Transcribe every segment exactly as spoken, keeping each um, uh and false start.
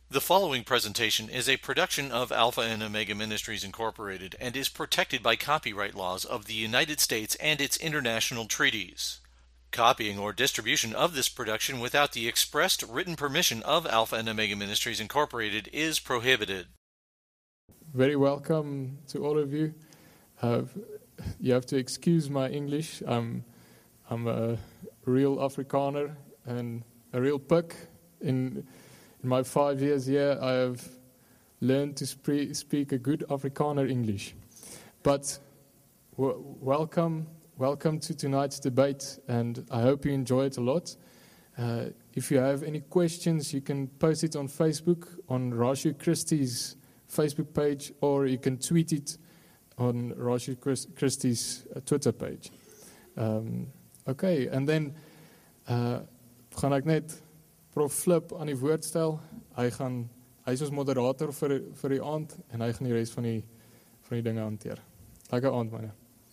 The following presentation is a production of Alpha and Omega Ministries Incorporated and is protected by copyright laws of the United States and its international treaties. Copying or distribution of this production without the expressed written permission of Alpha and Omega Ministries Incorporated is prohibited. Very welcome to all of you. Uh, you have to excuse my English. I'm, I'm a real Afrikaner and a real puk. In, in my five years here, I have learned to spe- speak a good Afrikaner English. But w- welcome, welcome to tonight's debate, and I hope you enjoy it a lot. Uh, if you have any questions, you can post it on Facebook, on Rashu Christie's Facebook page, or you can tweet it on Rashu Christie's uh, Twitter page. Um, okay, and then uh, gaan ek net Prof Flip aan die woord stel. Hy gaan hy is ons moderator vir vir die aand en hy gaan die res van die van die dinge hanteer. Lekker aand manne.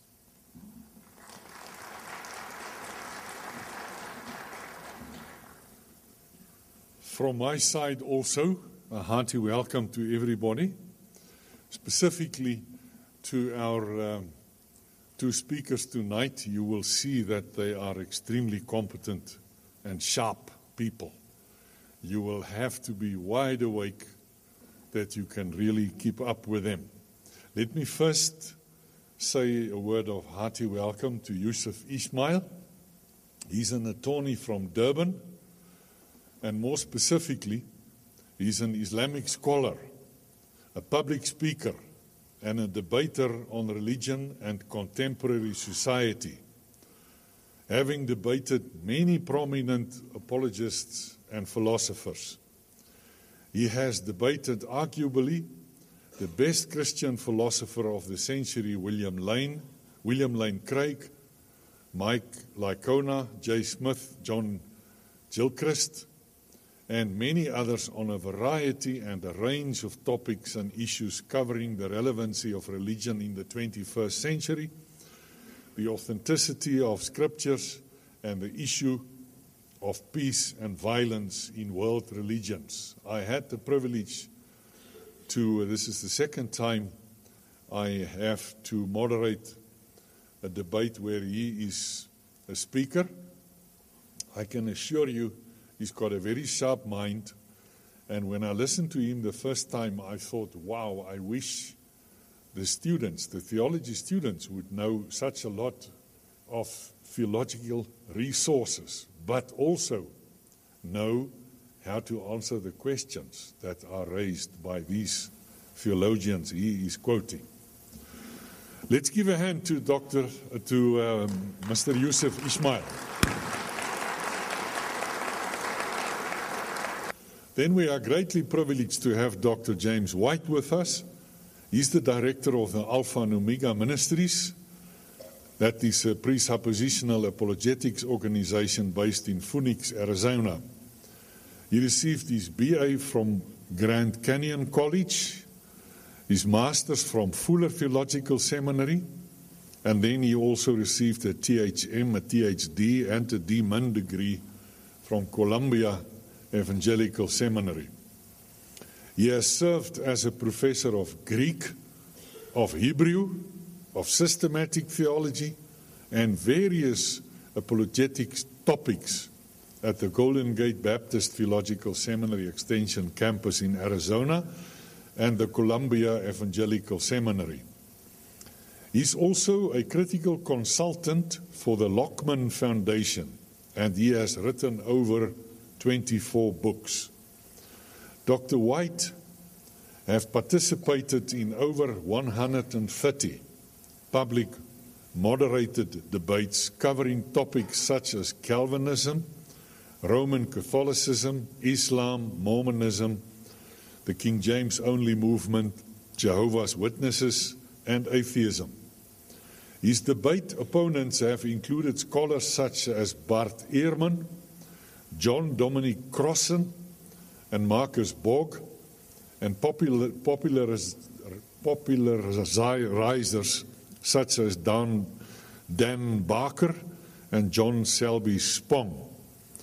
From my side also, a hearty welcome to everybody, specifically to our um, two speakers tonight. You will see that they are extremely competent and sharp people. You will have to be wide awake that you can really keep up with them. Let me first say a word of hearty welcome to Yusuf Ismail. He's an attorney from Durban, and more specifically, he's an Islamic scholar, a public speaker, and a debater on religion and contemporary society, having debated many prominent apologists and philosophers. He has debated arguably the best Christian philosopher of the century, William Lane, William Lane Craig, Mike Licona, Jay Smith, John Gilchrist, and many others on a variety and a range of topics and issues covering the relevancy of religion in the twenty-first century, the authenticity of scriptures, and the issue of peace and violence in world religions. I had the privilege to, this is the second time I have to moderate a debate where he is a speaker. I can assure you he's got a very sharp mind, and when I listened to him the first time, I thought, wow, I wish the students, the theology students, would know such a lot of theological resources, but also know how to answer the questions that are raised by these theologians he is quoting. Let's give a hand to Doctor uh, to um, Mister Yusuf Ismail. Then we are greatly privileged to have Doctor James White with us. He's the director of the Alpha and Omega Ministries. That is a presuppositional apologetics organization based in Phoenix, Arizona. He received his B A from Grand Canyon College, his master's from Fuller Theological Seminary, and then he also received a T H M, a T H D, and a D Min degree from Columbia Evangelical Seminary. He has served as a professor of Greek, of Hebrew, of systematic theology, and various apologetic topics at the Golden Gate Baptist Theological Seminary Extension campus in Arizona and the Columbia Evangelical Seminary. He's also a critical consultant for the Lockman Foundation, and he has written over twenty-four books. Doctor White have participated in over one hundred thirty public moderated debates covering topics such as Calvinism, Roman Catholicism, Islam, Mormonism, the King James Only Movement, Jehovah's Witnesses, and atheism. His debate opponents have included scholars such as Bart Ehrman, John Dominic Crossan, and Marcus Borg, and popular, popularis, popularizers such as Dan, Dan Barker and John Selby Spong.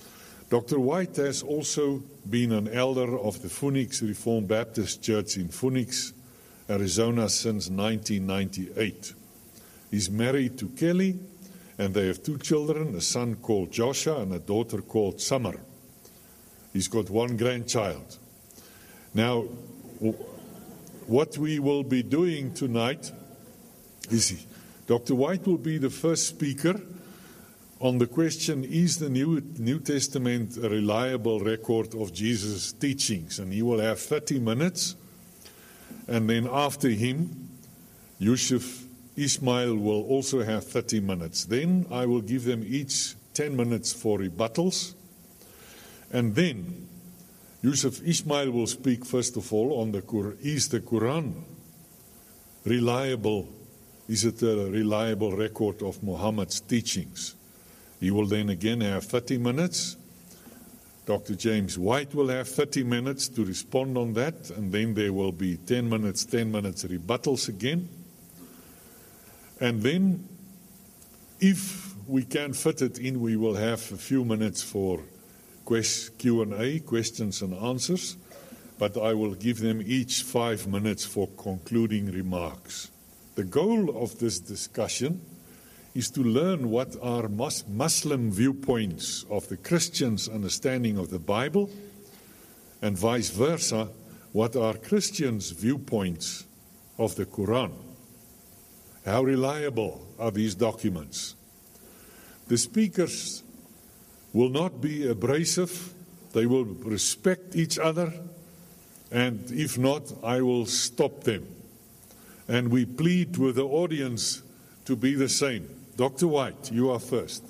Doctor White has also been an elder of the Phoenix Reformed Baptist Church in Phoenix, Arizona since nineteen ninety-eight. He's married to Kelly, and they have two children, a son called Joshua and a daughter called Summer. He's got one grandchild. Now, what we will be doing tonight is Doctor White will be the first speaker on the question, is the New, New Testament a reliable record of Jesus' teachings? And he will have thirty minutes. And then after him, Yusuf Ismail will also have thirty minutes. Then I will give them each ten minutes for rebuttals. And then Yusuf Ismail will speak first of all on the Quran. Is the Quran reliable? Is it a reliable record of Muhammad's teachings? He will then again have thirty minutes. Doctor James White will have thirty minutes to respond on that, and then there will be ten minutes, ten minutes rebuttals again. And then, if we can fit it in, we will have a few minutes for Q and A, questions and answers, but I will give them each five minutes for concluding remarks. The goal of this discussion is to learn what are Muslim viewpoints of the Christians' understanding of the Bible, and vice versa, what are Christians' viewpoints of the Quran. How reliable are these documents? The speakers will not be abrasive. They will respect each other, and if not, I will stop them. And we plead with the audience to be the same. Doctor White, you are first.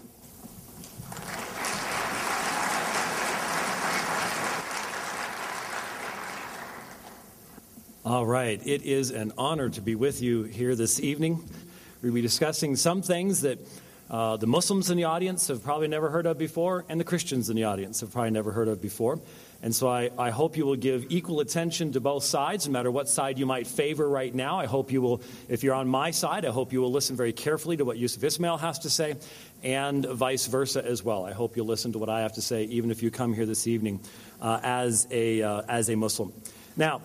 All right. It is an honor to be with you here this evening. We'll be discussing some things that uh, the Muslims in the audience have probably never heard of before, and the Christians in the audience have probably never heard of before. And so I, I hope you will give equal attention to both sides, no matter what side you might favor right now. I hope you will, if you're on my side, I hope you will listen very carefully to what Yusuf Ismail has to say, and vice versa as well. I hope you'll listen to what I have to say, even if you come here this evening uh, as a uh, as a Muslim. Now,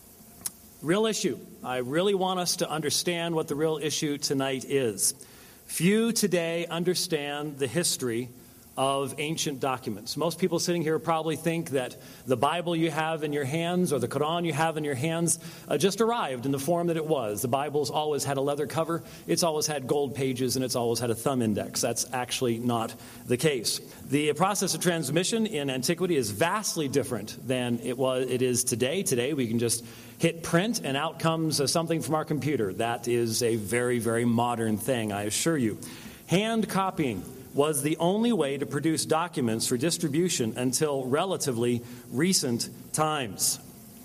real issue. I really want us to understand what the real issue tonight is. Few today understand the history of ancient documents. Most people sitting here probably think that the Bible you have in your hands or the Quran you have in your hands uh, just arrived in the form that it was. The Bible's always had a leather cover, it's always had gold pages, and it's always had a thumb index. That's actually not the case. The process of transmission in antiquity is vastly different than it was. It is today. Today we can just hit print and out comes uh, something from our computer. That is a very, very modern thing, I assure you. Hand copying was the only way to produce documents for distribution until relatively recent times.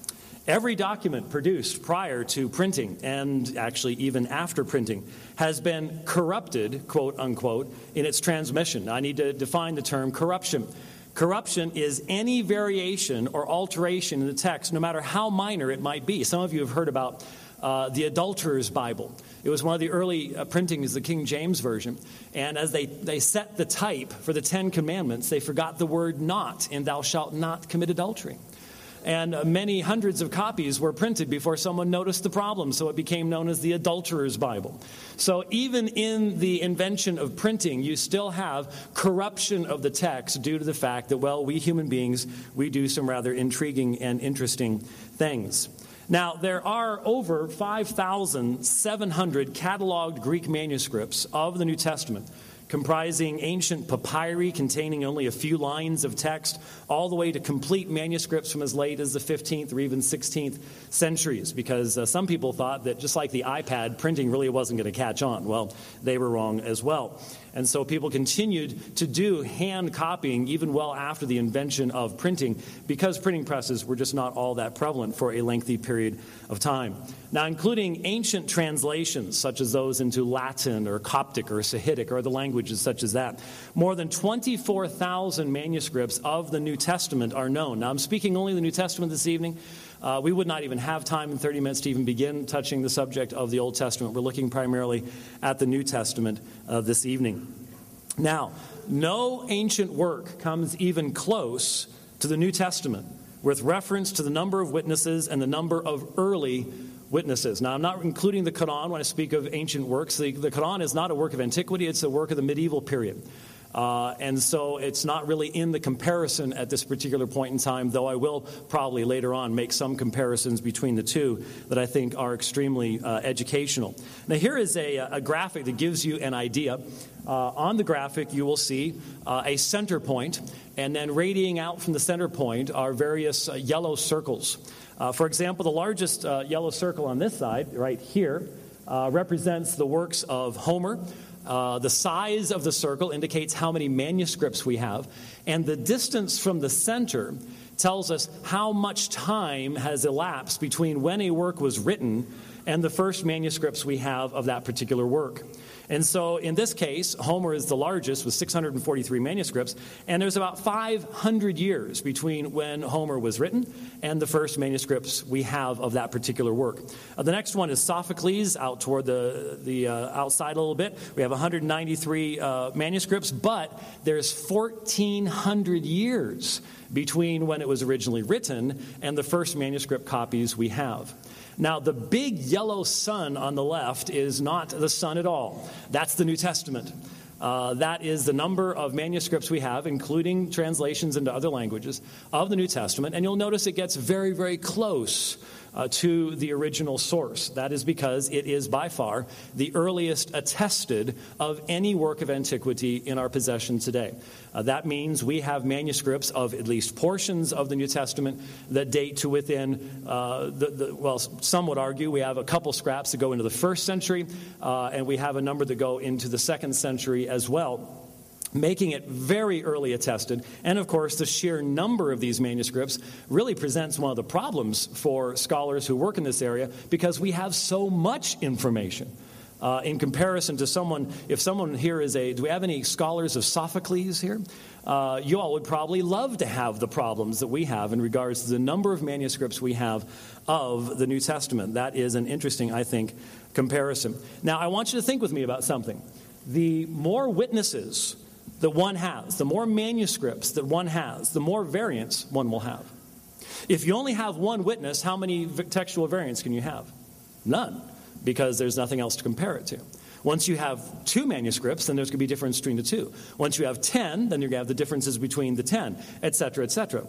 Every document produced prior to printing, and actually even after printing, has been corrupted, quote unquote, in its transmission. I need to define the term corruption. Corruption is any variation or alteration in the text, no matter how minor it might be. Some of you have heard about uh, the Adulterer's Bible. It was one of the early uh, printings, the King James Version. And as they, they set the type for the Ten Commandments, they forgot the word not in thou shalt not commit adultery. And uh, many hundreds of copies were printed before someone noticed the problem, so it became known as the Adulterer's Bible. So even in the invention of printing, you still have corruption of the text due to the fact that, well, we human beings, we do some rather intriguing and interesting things. Now, there are over five thousand seven hundred cataloged Greek manuscripts of the New Testament, comprising ancient papyri containing only a few lines of text, all the way to complete manuscripts from as late as the fifteenth or even sixteenth centuries, because uh, some people thought that just like the iPad, printing really wasn't going to catch on. Well, they were wrong as well. And so people continued to do hand copying even well after the invention of printing, because printing presses were just not all that prevalent for a lengthy period of time. Now, including ancient translations, such as those into Latin or Coptic or Sahidic or the languages such as that, more than twenty-four thousand manuscripts of the New Testament are known. Now, I'm speaking only of the New Testament this evening. Uh, we would not even have time in thirty minutes to even begin touching the subject of the Old Testament. We're looking primarily at the New Testament uh, this evening. Now, no ancient work comes even close to the New Testament with reference to the number of witnesses and the number of early witnesses. Now, I'm not including the Quran when I speak of ancient works. The, the Quran is not a work of antiquity. It's a work of the medieval period. Uh, and so it's not really in the comparison at this particular point in time, though I will probably later on make some comparisons between the two that I think are extremely uh, educational. Now, here is a, a graphic that gives you an idea. Uh, on the graphic, you will see uh, a center point, and then radiating out from the center point are various uh, yellow circles. Uh, for example, the largest uh, yellow circle on this side, right here, uh, represents the works of Homer. Uh, the size of the circle indicates how many manuscripts we have, and the distance from the center tells us how much time has elapsed between when a work was written and the first manuscripts we have of that particular work. And so in this case, Homer is the largest with six hundred forty-three manuscripts, and there's about five hundred years between when Homer was written and the first manuscripts we have of that particular work. Uh, the next one is Sophocles, out toward the, the uh, outside a little bit. We have one hundred ninety-three uh, manuscripts, but there's fourteen hundred years between when it was originally written and the first manuscript copies we have. Now, the big yellow sun on the left is not the sun at all. That's the New Testament. Uh, that is the number of manuscripts we have, including translations into other languages, of the New Testament. And you'll notice it gets very, very close uh, to the original source. That is because it is by far the earliest attested of any work of antiquity in our possession today. Uh, that means we have manuscripts of at least portions of the New Testament that date to within, uh, the, the, well, some would argue we have a couple scraps that go into the first century, uh, and we have a number that go into the second century as well, making it very early attested. And of course, the sheer number of these manuscripts really presents one of the problems for scholars who work in this area, because we have so much information. Uh, in comparison to someone, if someone here is a, do we have any scholars of Sophocles here? Uh, you all would probably love to have the problems that we have in regards to the number of manuscripts we have of the New Testament. That is an interesting, I think, comparison. Now, I want you to think with me about something. The more witnesses that one has, the more manuscripts that one has, the more variants one will have. If you only have one witness, how many textual variants can you have? None, because there's nothing else to compare it to. Once you have two manuscripts, then there's going to be a difference between the two. Once you have ten, then you're going to have the differences between the ten, et cetera, et cetera.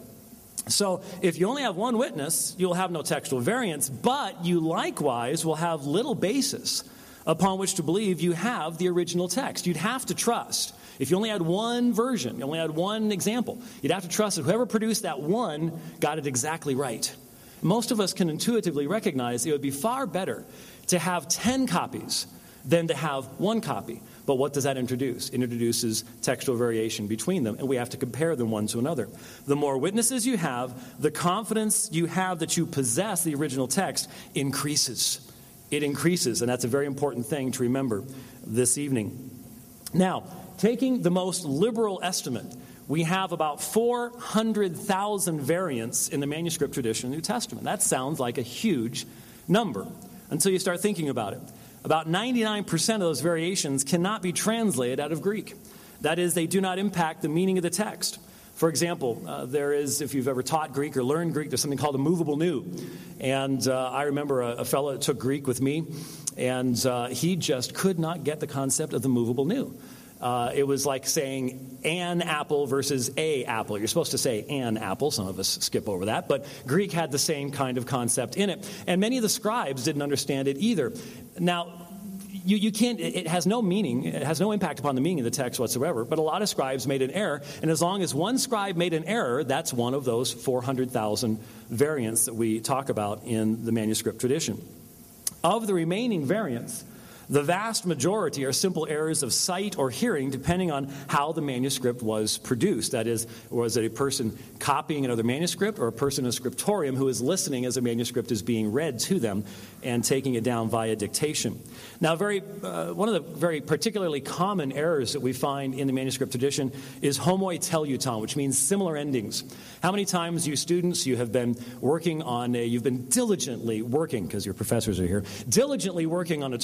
So if you only have one witness, you'll have no textual variants, but you likewise will have little basis upon which to believe you have the original text. You'd have to trust. If you only had one version, you only had one example, you'd have to trust that whoever produced that one got it exactly right. Most of us can intuitively recognize it would be far better to have ten copies than to have one copy. But what does that introduce? It introduces textual variation between them, and we have to compare them one to another. The more witnesses you have, the confidence you have that you possess the original text increases. It increases, and that's a very important thing to remember this evening. Now, taking the most liberal estimate, we have about four hundred thousand variants in the manuscript tradition of the New Testament. That sounds like a huge number until you start thinking about it. About ninety-nine percent of those variations cannot be translated out of Greek. That is, they do not impact the meaning of the text. For example, uh, there is, if you've ever taught Greek or learned Greek, there's something called a movable nu. And uh, I remember a, a fellow that took Greek with me, and uh, he just could not get the concept of the movable nu. Uh, it was like saying an apple versus a apple. You're supposed to say an apple. Some of us skip over that. But Greek had the same kind of concept in it. And many of the scribes didn't understand it either. Now, you, you can't, it has no meaning. It has no impact upon the meaning of the text whatsoever. But a lot of scribes made an error. And as long as one scribe made an error, that's one of those four hundred thousand variants that we talk about in the manuscript tradition. Of the remaining variants, the vast majority are simple errors of sight or hearing, depending on how the manuscript was produced. That is, was it a person copying another manuscript, or a person in a scriptorium who is listening as a manuscript is being read to them and taking it down via dictation. Now, very uh, one of the very particularly common errors that we find in the manuscript tradition is homoi teleuton, which means similar endings. How many times, you students, you have been working on a, you've been diligently working, because your professors are here, diligently working on a term paper,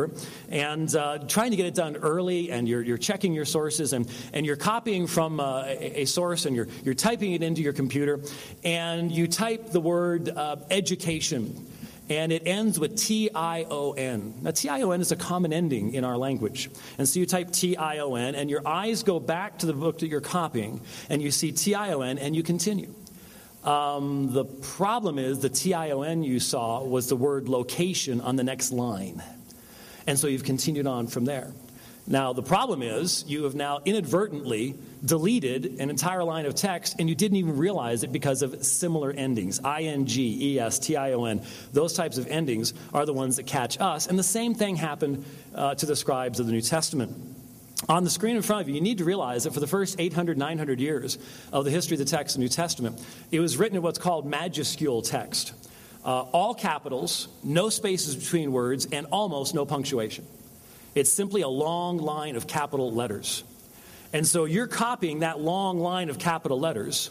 computer and uh, trying to get it done early, and you're, you're checking your sources, and, and you're copying from uh, a, a source, and you're, you're typing it into your computer, and you type the word uh, education, and it ends with T I O N. Now, T I O N is a common ending in our language. And so you type T I O N, and your eyes go back to the book that you're copying, and you see T I O N, and you continue. Um, the problem is the T I O N you saw was the word location on the next line. And so you've continued on from there. Now, the problem is you have now inadvertently deleted an entire line of text, and you didn't even realize it because of similar endings. I N G, E S, T I O N. Those types of endings are the ones that catch us. And the same thing happened uh, to the scribes of the New Testament. On the screen in front of you, you need to realize that for the first eight hundred, nine hundred years of the history of the text in the New Testament, it was written in what's called majuscule text. Uh, all capitals, no spaces between words, and almost no punctuation. It's simply a long line of capital letters. And so you're copying that long line of capital letters,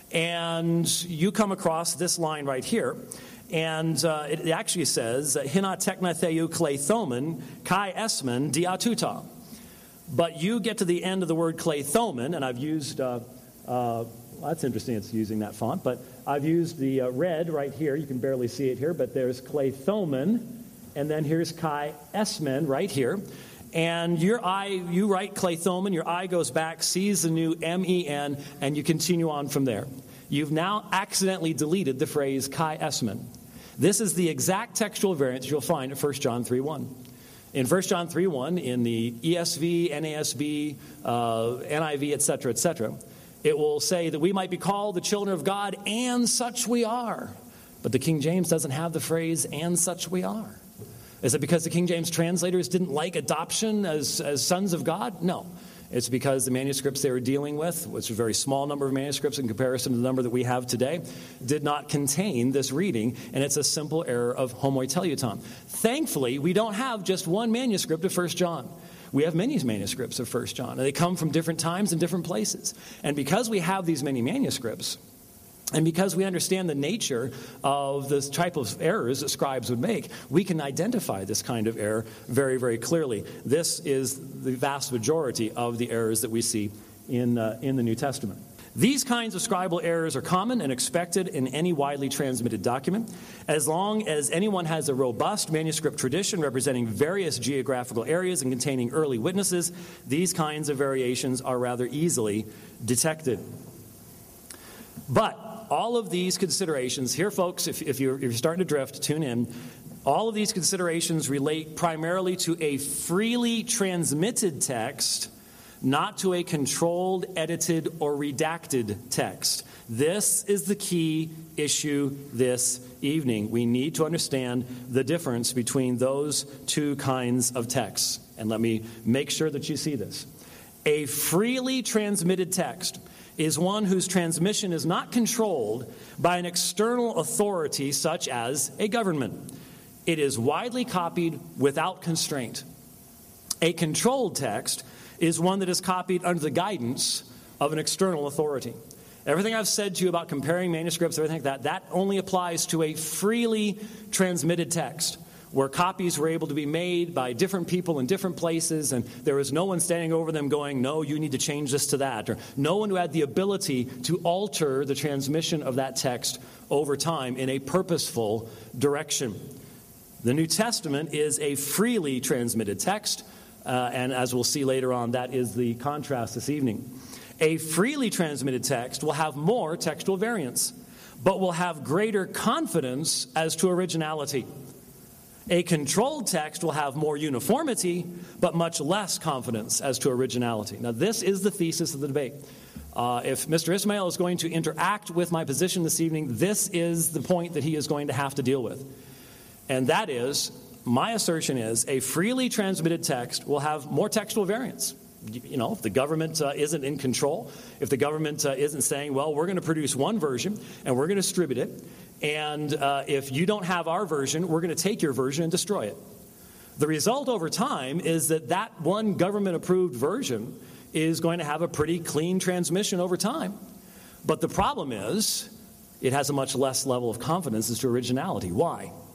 and you come across this line right here. And uh, it actually says, Hina tekna theou kleithomen kai esmen diatuta. But you get to the end of the word kleithomen, and I've used, uh, uh, well, that's interesting it's using that font, but I've used the uh, red right here. You can barely see it here, but there's kleithomen. And then here's Kai Esmen right here. And your eye, you write kleithomen, your eye goes back, sees the new M E N, and you continue on from there. You've now accidentally deleted the phrase Kai Esmen. This is the exact textual variant you'll find in First John three one. In First John three one, in the E S V, N A S B, uh, N I V, et cetera, et cetera, it will say that we might be called the children of God, and such we are. But the King James doesn't have the phrase, and such we are. Is it because the King James translators didn't like adoption as, as sons of God? No. It's because the manuscripts they were dealing with, which is a very small number of manuscripts in comparison to the number that we have today, did not contain this reading, and it's a simple error of homoiteleuton. Thankfully, we don't have just one manuscript of First John. We have many manuscripts of First John, and they come from different times and different places. And because we have these many manuscripts, and because we understand the nature of the type of errors that scribes would make, we can identify this kind of error very, very clearly. This is the vast majority of the errors that we see in, uh, in the New Testament. These kinds of scribal errors are common and expected in any widely transmitted document. As long as anyone has a robust manuscript tradition representing various geographical areas and containing early witnesses, these kinds of variations are rather easily detected. But all of these considerations, here folks, if, if, you're, if you're starting to drift, tune in. All of these considerations relate primarily to a freely transmitted text, not to a controlled, edited, or redacted text. This is the key issue this evening. We need to understand the difference between those two kinds of texts. And let me make sure that you see this. A freely transmitted text is one whose transmission is not controlled by an external authority such as a government. It is widely copied without constraint. A controlled text is one that is copied under the guidance of an external authority. Everything I've said to you about comparing manuscripts, everything like that, that only applies to a freely transmitted text, where copies were able to be made by different people in different places, and there was no one standing over them going, no, you need to change this to that, or no one who had the ability to alter the transmission of that text over time in a purposeful direction. The New Testament is a freely transmitted text, uh, and as we'll see later on, that is the contrast this evening. A freely transmitted text will have more textual variants, but will have greater confidence as to originality. A controlled text will have more uniformity, but much less confidence as to originality. Now, this is the thesis of the debate. Uh, if Mister Ismail is going to interact with my position this evening, this is the point that he is going to have to deal with. And that is, my assertion is, a freely transmitted text will have more textual variants. You know, if the government uh, isn't in control, if the government uh, isn't saying, well, we're going to produce one version and we're going to distribute it, and uh, if you don't have our version, we're going to take your version and destroy it. The result over time is that that one government-approved version is going to have a pretty clean transmission over time. But the problem is it has a much less level of confidence as to originality. Why?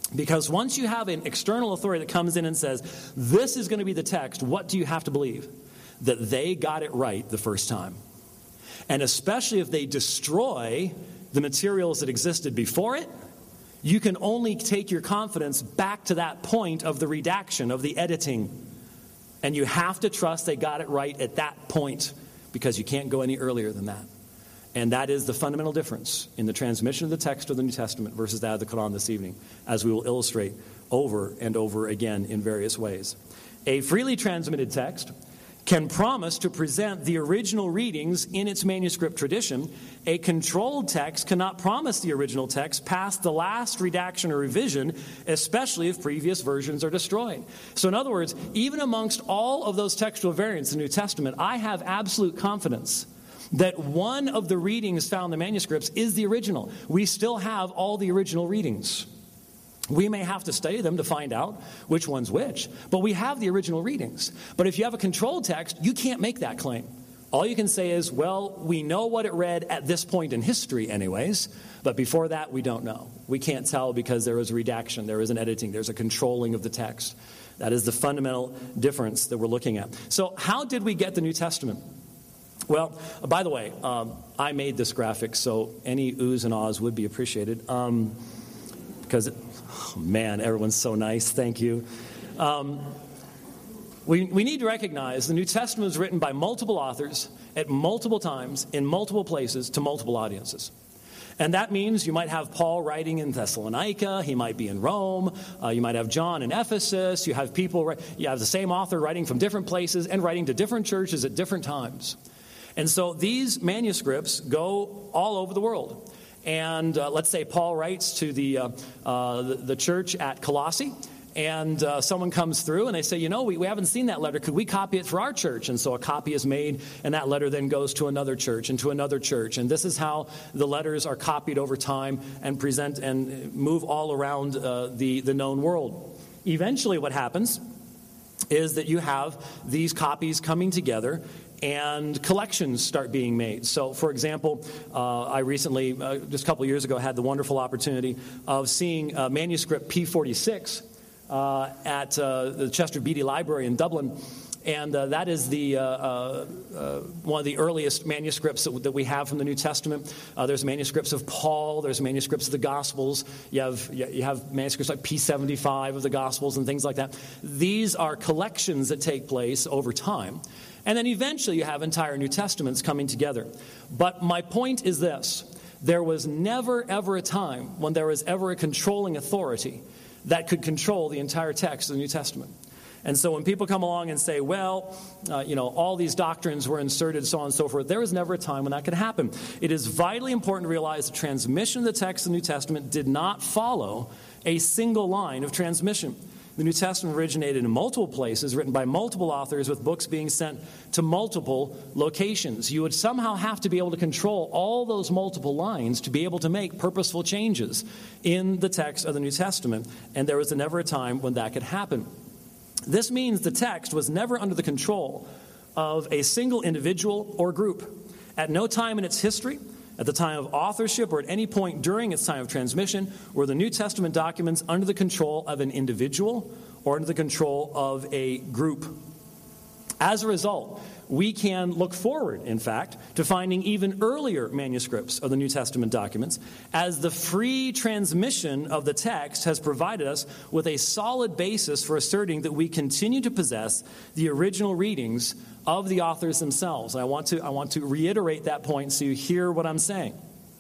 Because once you have an external authority that comes in and says, this is going to be the text, what do you have to believe? That they got it right the first time. And especially if they destroy the materials that existed before it, you can only take your confidence back to that point of the redaction, of the editing. And you have to trust they got it right at that point, because you can't go any earlier than that. And that is the fundamental difference in the transmission of the text of the New Testament versus that of the Quran this evening, as we will illustrate over and over again in various ways. A freely transmitted text can promise to present the original readings in its manuscript tradition. A controlled text cannot promise the original text past the last redaction or revision, especially if previous versions are destroyed. So in other words, even amongst all of those textual variants in the New Testament, I have absolute confidence that one of the readings found in the manuscripts is the original. We still have all the original readings. We may have to study them to find out which one's which, but we have the original readings. But if you have a controlled text, you can't make that claim. All you can say is, well, we know what it read at this point in history anyways, but before that, we don't know. We can't tell because there is a redaction, there is an editing, there's a controlling of the text. That is the fundamental difference that we're looking at. So how did we get the New Testament? Well, by the way, um, I made this graphic, so any oohs and ahs would be appreciated. Um, because, it, oh man, everyone's so nice. Thank you. Um, we, we need to recognize the New Testament was written by multiple authors at multiple times, in multiple places, to multiple audiences. And that means you might have Paul writing in Thessalonica, he might be in Rome, uh, you might have John in Ephesus, you have people, you have the same author writing from different places and writing to different churches at different times. And so these manuscripts go all over the world. And uh, let's say Paul writes to the, uh, uh, the, the church at Colossae, and uh, someone comes through and they say, you know, we, we haven't seen that letter. Could we copy it for our church? And so a copy is made, and that letter then goes to another church and to another church. And this is how the letters are copied over time and present and move all around uh, the, the known world. Eventually what happens is that you have these copies coming together and collections start being made. So, for example, uh, I recently, uh, just a couple years ago, had the wonderful opportunity of seeing uh, manuscript P forty-six uh, at uh, the Chester Beatty Library in Dublin. And uh, that is the uh, uh, uh, one of the earliest manuscripts that, that we have from the New Testament. Uh, there's manuscripts of Paul. There's manuscripts of the Gospels. You have you have manuscripts like P seventy-five of the Gospels and things like that. These are collections that take place over time. And then eventually you have entire New Testaments coming together. But my point is this. There was never, ever a time when there was ever a controlling authority that could control the entire text of the New Testament. And so when people come along and say, well, uh, you know, all these doctrines were inserted, so on and so forth, there was never a time when that could happen. It is vitally important to realize the transmission of the text of the New Testament did not follow a single line of transmission. The New Testament originated in multiple places, written by multiple authors, with books being sent to multiple locations. You would somehow have to be able to control all those multiple lines to be able to make purposeful changes in the text of the New Testament, and there was never a time when that could happen. This means the text was never under the control of a single individual or group. At no time in its history, at the time of authorship, or at any point during its time of transmission, were the New Testament documents under the control of an individual or under the control of a group. As a result, we can look forward, in fact, to finding even earlier manuscripts of the New Testament documents, as the free transmission of the text has provided us with a solid basis for asserting that we continue to possess the original readings of the authors themselves. And I want to, I want to reiterate that point so you hear what I'm saying.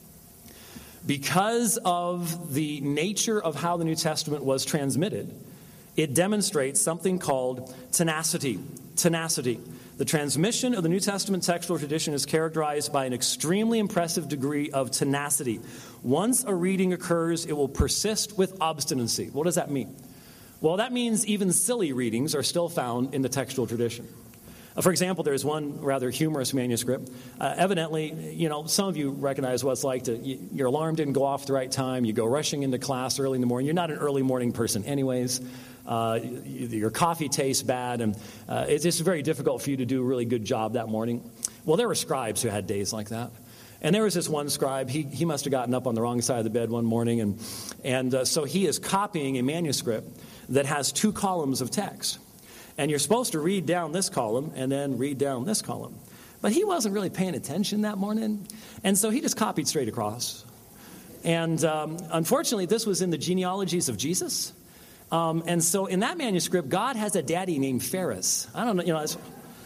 Because of the nature of how the New Testament was transmitted, it demonstrates something called tenacity. Tenacity. The transmission of the New Testament textual tradition is characterized by an extremely impressive degree of tenacity. Once a reading occurs, it will persist with obstinacy. What does that mean? Well, that means even silly readings are still found in the textual tradition. Uh, for example, there's one rather humorous manuscript. Uh, evidently, you know, some of you recognize what it's like to, you, your alarm didn't go off at the right time, you go rushing into class early in the morning. You're not an early morning person anyways. Uh, your coffee tastes bad, and uh, it's just very difficult for you to do a really good job that morning. Well, there were scribes who had days like that. And there was this one scribe, he, he must have gotten up on the wrong side of the bed one morning, and, and uh, so he is copying a manuscript that has two columns of text. And you're supposed to read down this column and then read down this column. But he wasn't really paying attention that morning, and so he just copied straight across. And um, unfortunately, this was in the genealogies of Jesus. Um, and so in that manuscript, God has a daddy named Ferris. I don't know, you know, it's,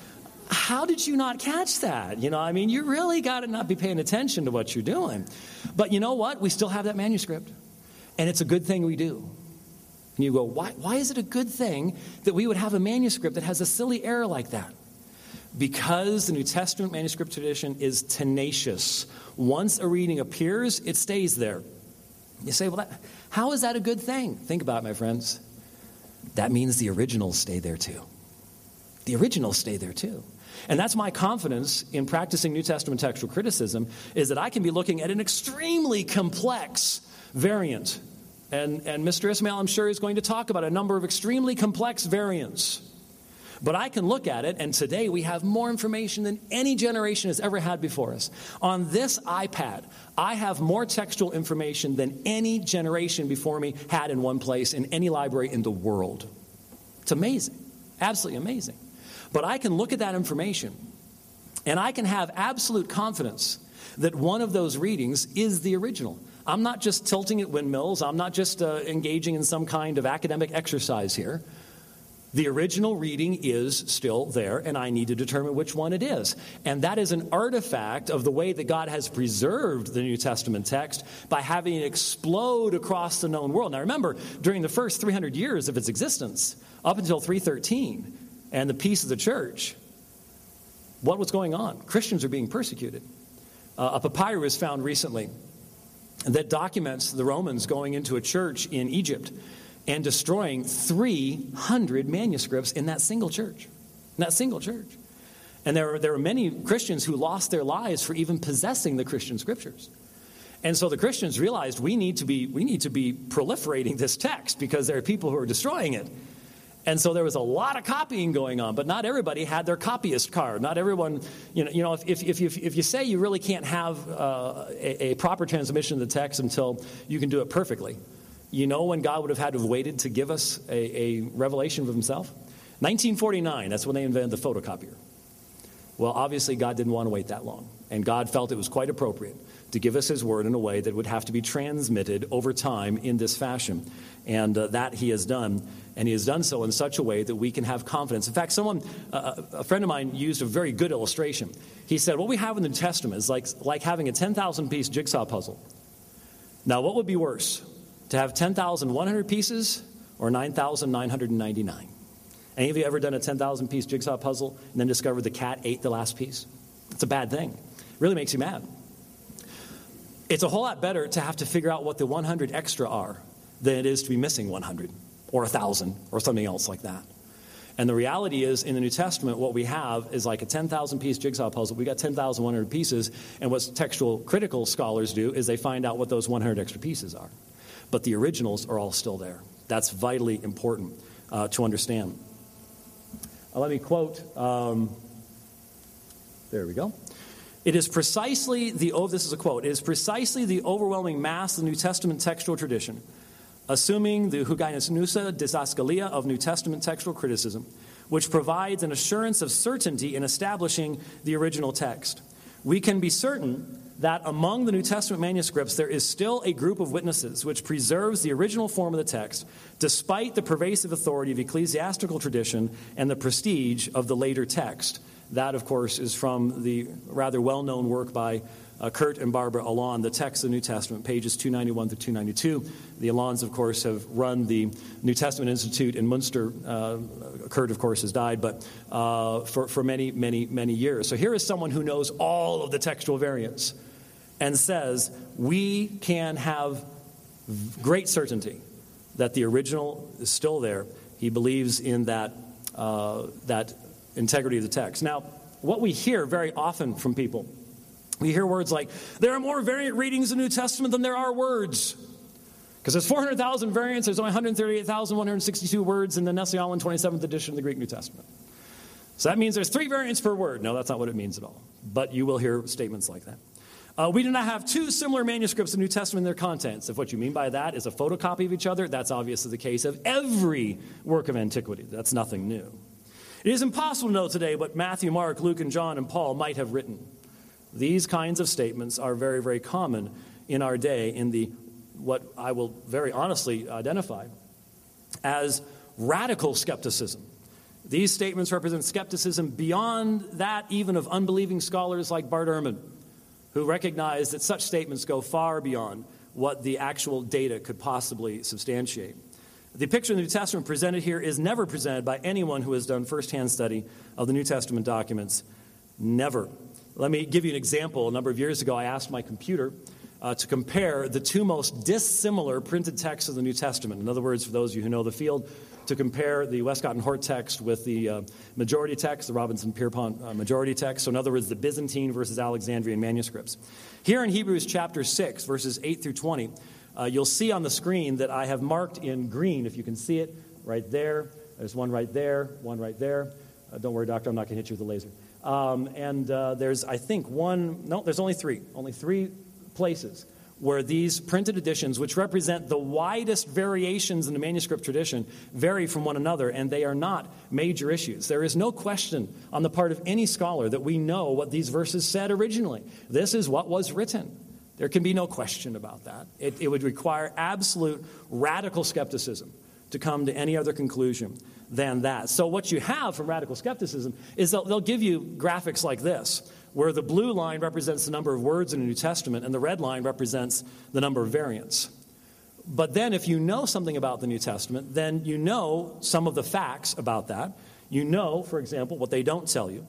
how did you not catch that? You know, I mean, you really got to not be paying attention to what you're doing. But you know what? We still have that manuscript. And it's a good thing we do. And you go, why, why is it a good thing that we would have a manuscript that has a silly error like that? Because the New Testament manuscript tradition is tenacious. Once a reading appears, it stays there. You say, well, that, how is that a good thing? Think about it, my friends. That means the originals stay there too. The originals stay there too. And that's my confidence in practicing New Testament textual criticism, is that I can be looking at an extremely complex variant. And, and Mister Ismail, I'm sure, is going to talk about a number of extremely complex variants. But I can look at it, and today we have more information than any generation has ever had before us. On this iPad, I have more textual information than any generation before me had in one place in any library in the world. It's amazing. Absolutely amazing. But I can look at that information, and I can have absolute confidence that one of those readings is the original. I'm not just tilting at windmills. I'm not just uh, engaging in some kind of academic exercise here. The original reading is still there, and I need to determine which one it is. And that is an artifact of the way that God has preserved the New Testament text by having it explode across the known world. Now remember, during the first three hundred years of its existence, up until three thirteen, and the peace of the church, what was going on? Christians are being persecuted. Uh, a papyrus was found recently that documents the Romans going into a church in Egypt and destroying three hundred manuscripts in that single church. In that single church. And there were, there were many Christians who lost their lives for even possessing the Christian scriptures. And so the Christians realized we need to be, we need to be proliferating this text because there are people who are destroying it. And so there was a lot of copying going on, but not everybody had their copyist card. Not everyone, you know, you know if, if, if, you, if you say you really can't have uh, a, a proper transmission of the text until you can do it perfectly, you know when God would have had to have waited to give us a, a revelation of himself? nineteen forty-nine, that's when they invented the photocopier. Well, obviously God didn't want to wait that long, and God felt it was quite appropriate to give us his word in a way that would have to be transmitted over time in this fashion. And uh, that he has done, and he has done so in such a way that we can have confidence. In fact, someone, uh, a friend of mine used a very good illustration. He said, what we have in the New Testament is like, like having a ten thousand piece jigsaw puzzle. Now, what would be worse? To have ten thousand one hundred pieces or nine thousand nine hundred ninety-nine? Any of you ever done a ten thousand piece jigsaw puzzle and then discovered the cat ate the last piece? It's a bad thing. It really makes you mad. It's a whole lot better to have to figure out what the one hundred extra are than it is to be missing one hundred or one thousand or something else like that. And the reality is, in the New Testament, what we have is like a ten thousand piece jigsaw puzzle. We got ten thousand one hundred pieces, and what textual critical scholars do is they find out what those one hundred extra pieces are. But the originals are all still there. That's vitally important uh, to understand. Uh, let me quote, um, there we go. It is precisely the, oh, this is a quote, it is precisely the overwhelming mass of the New Testament textual tradition, assuming the Huguenus Nusa Didaskalia of New Testament textual criticism, which provides an assurance of certainty in establishing the original text. We can be certain that among the New Testament manuscripts there is still a group of witnesses which preserves the original form of the text, despite the pervasive authority of ecclesiastical tradition and the prestige of the later text. That, of course, is from the rather well-known work by uh, Kurt and Barbara Alon, The Text of the New Testament, pages two ninety-one through two ninety-two. The Alons, of course, have run the New Testament Institute in Munster. Uh, Kurt, of course, has died, but uh, for, for many, many, many years. So here is someone who knows all of the textual variants and says we can have great certainty that the original is still there. He believes in that uh, that integrity of the text. Now, what we hear very often from people, we hear words like, there are more variant readings in the New Testament than there are words. Because there's four hundred thousand variants, there's only one hundred thirty-eight thousand one hundred sixty-two words in the Nestle-Aland twenty-seventh edition of the Greek New Testament. So that means there's three variants per word. No, that's not what it means at all. But you will hear statements like that. Uh, we do not have two similar manuscripts of the New Testament in their contents. If what you mean by that is a photocopy of each other, that's obviously the case of every work of antiquity. That's nothing new. It is impossible to know today what Matthew, Mark, Luke, and John, and Paul might have written. These kinds of statements are very, very common in our day in the, what I will very honestly identify as radical skepticism. These statements represent skepticism beyond that even of unbelieving scholars like Bart Ehrman, who recognize that such statements go far beyond what the actual data could possibly substantiate. The picture of the New Testament presented here is never presented by anyone who has done firsthand study of the New Testament documents. Never. Let me give you an example. A number of years ago, I asked my computer uh, to compare the two most dissimilar printed texts of the New Testament. In other words, for those of you who know the field, to compare the Westcott and Hort text with the uh, majority text, the Robinson-Pierpont uh, majority text. So in other words, the Byzantine versus Alexandrian manuscripts. Here in Hebrews chapter six, verses eight through twenty, uh, you'll see on the screen that I have marked in green, if you can see it, right there. There's one right there, one right there. Uh, don't worry, doctor, I'm not going to hit you with a laser. Um, and uh, there's, I think, one, no, there's only three, only three places where these printed editions, which represent the widest variations in the manuscript tradition, vary from one another, and they are not major issues. There is no question on the part of any scholar that we know what these verses said originally. This is what was written. There can be no question about that. It, it would require absolute radical skepticism to come to any other conclusion than that. So what you have from radical skepticism is they'll, they'll give you graphics like this, where the blue line represents the number of words in the New Testament and the red line represents the number of variants. But then if you know something about the New Testament, then you know some of the facts about that. You know, for example, what they don't tell you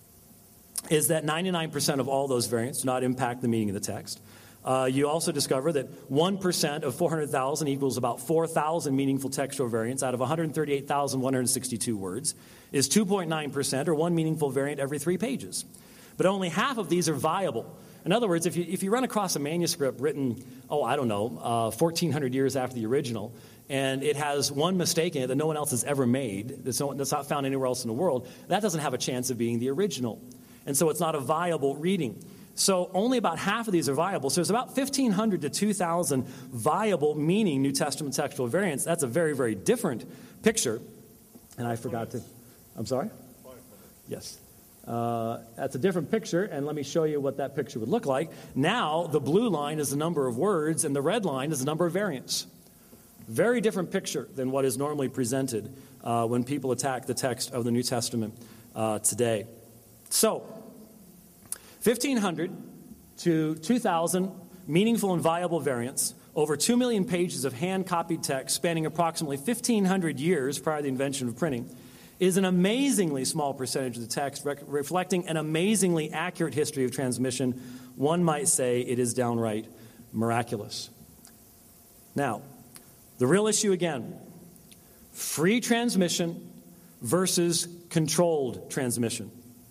is that ninety-nine percent of all those variants do not impact the meaning of the text. Uh, you also discover that one percent of four hundred thousand equals about four thousand meaningful textual variants out of one hundred thirty-eight thousand one hundred sixty-two words, is two point nine percent, or one meaningful variant every three pages. But only half of these are viable. In other words, if you, if you run across a manuscript written, oh, I don't know, uh, fourteen hundred years after the original, and it has one mistake in it that no one else has ever made, that's, no, that's not found anywhere else in the world, that doesn't have a chance of being the original. And so it's not a viable reading. So only about half of these are viable. So there's about fifteen hundred to two thousand viable, meaning New Testament textual variants. That's a very, very different picture. And I forgot to, I'm sorry? Yes. Uh, that's a different picture, and let me show you what that picture would look like. Now, the blue line is the number of words, and the red line is the number of variants. Very different picture than what is normally presented uh, when people attack the text of the New Testament uh, today. So, fifteen hundred to two thousand meaningful and viable variants, over two million pages of hand-copied text spanning approximately fifteen hundred years prior to the invention of printing, is an amazingly small percentage of the text, rec- reflecting an amazingly accurate history of transmission. One might say it is downright miraculous. Now, the real issue again, free transmission versus controlled transmission.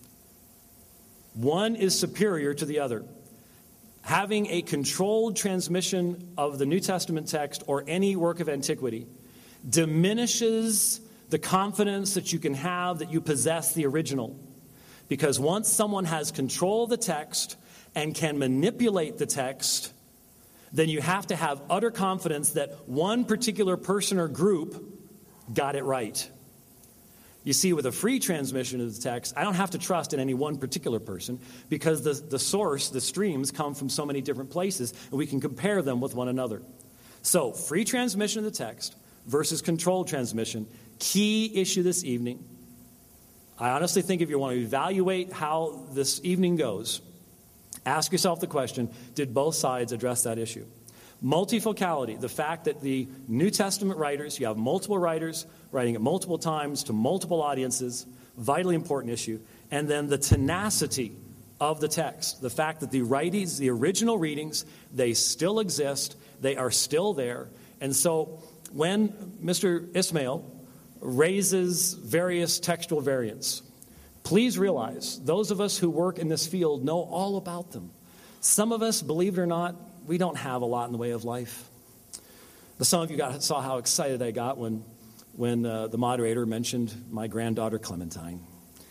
One is superior to the other. Having a controlled transmission of the New Testament text or any work of antiquity diminishes the confidence that you can have that you possess the original. Because once someone has control of the text and can manipulate the text, then you have to have utter confidence that one particular person or group got it right. You see, with a free transmission of the text, I don't have to trust in any one particular person because the, the source, the streams, come from so many different places, and we can compare them with one another. So, free transmission of the text versus controlled transmission, key issue this evening. I honestly think if you want to evaluate how this evening goes, ask yourself the question, did both sides address that issue? Multifocality, the fact that the New Testament writers, you have multiple writers writing at multiple times to multiple audiences, vitally important issue. And then the tenacity of the text, the fact that the writings, the original readings, they still exist, they are still there. And so when Mister Ismail raises various textual variants, please realize those of us who work in this field know all about them. Some of us, believe it or not, we don't have a lot in the way of life. Some of you got, saw how excited I got when, when uh, the moderator mentioned my granddaughter Clementine.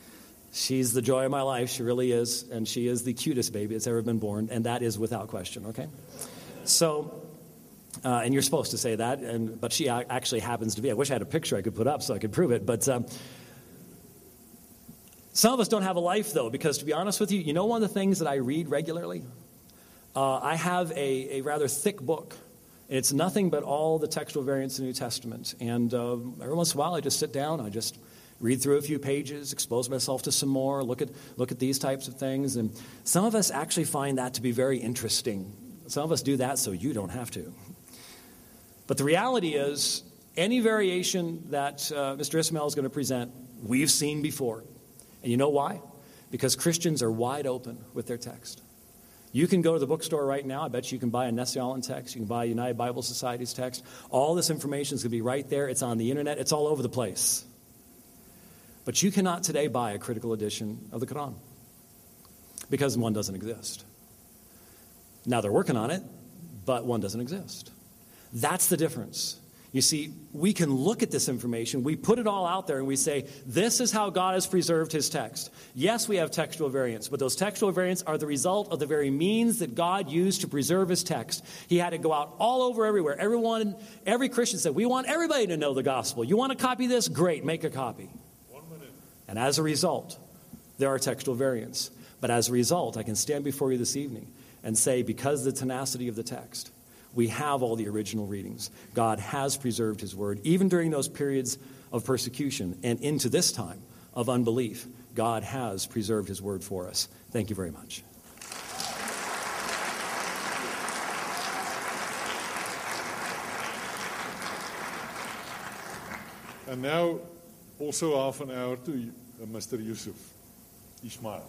She's the joy of my life. She really is. And she is the cutest baby that's ever been born. And that is without question, okay? So, uh, and you're supposed to say that. And but she actually happens to be. I wish I had a picture I could put up so I could prove it. But um, some of us don't have a life, though, because to be honest with you, you know one of the things that I read regularly? Uh, I have a, a rather thick book. It's nothing but all the textual variants in the New Testament. And uh, every once in a while I just sit down, I just read through a few pages, expose myself to some more, look at look at these types of things. And some of us actually find that to be very interesting. Some of us do that so you don't have to. But the reality is, any variation that uh, Mister Ismail is going to present, we've seen before. And you know why? Because Christians are wide open with their text. You can go to the bookstore right now. I bet you can buy a Nestle Allen text. You can buy a United Bible Society's text. All this information is going to be right there. It's on the internet. It's all over the place. But you cannot today buy a critical edition of the Quran because one doesn't exist. Now they're working on it, but one doesn't exist. That's the difference. You see, we can look at this information, we put it all out there, and we say, this is how God has preserved his text. Yes, we have textual variants, but those textual variants are the result of the very means that God used to preserve his text. He had to go out all over everywhere. Everyone, every Christian said, we want everybody to know the gospel. You want to copy this? Great, make a copy. One minute. And as a result, there are textual variants. But as a result, I can stand before you this evening and say, because of the tenacity of the text, we have all the original readings. God has preserved his word, even during those periods of persecution and into this time of unbelief. God has preserved his word for us. Thank you very much. And now, also half an hour to uh, Mister Yusuf Ismail.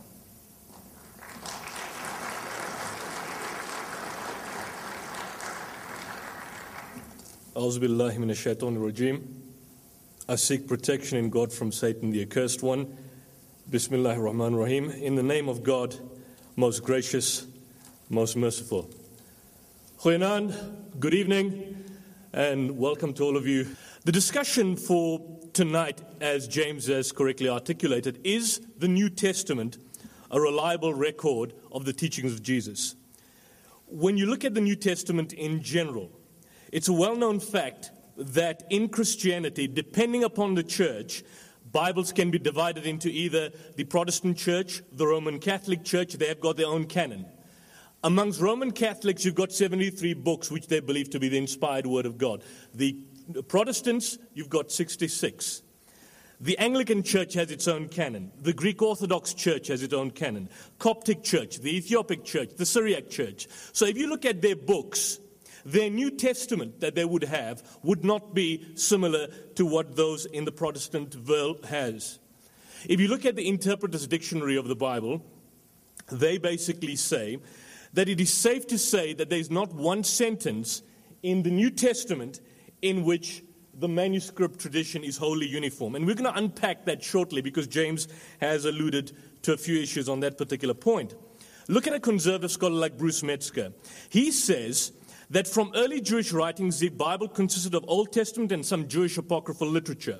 A'udhu billahi minash shaitanir rajim. I seek protection in God from Satan, the accursed one. Bismillahir Rahmanir Rahim. In the name of God, most gracious, most merciful. Goeienaand, good evening, and welcome to all of you. The discussion for tonight, as James has correctly articulated, is the New Testament a reliable record of the teachings of Jesus? When you look at the New Testament in general, it's a well-known fact that in Christianity, depending upon the church, Bibles can be divided into either the Protestant church, the Roman Catholic church. They have got their own canon. Amongst Roman Catholics, you've got seventy-three books, which they believe to be the inspired word of God. The Protestants, you've got sixty-six. The Anglican Church has its own canon. The Greek Orthodox Church has its own canon. Coptic Church, the Ethiopic Church, the Syriac Church. So if you look at their books, their New Testament that they would have would not be similar to what those in the Protestant world has. If you look at the Interpreter's Dictionary of the Bible, they basically say that it is safe to say that there is not one sentence in the New Testament in which the manuscript tradition is wholly uniform. And we're going to unpack that shortly because James has alluded to a few issues on that particular point. Look at a conservative scholar like Bruce Metzger. He says that from early Jewish writings, the Bible consisted of Old Testament and some Jewish apocryphal literature.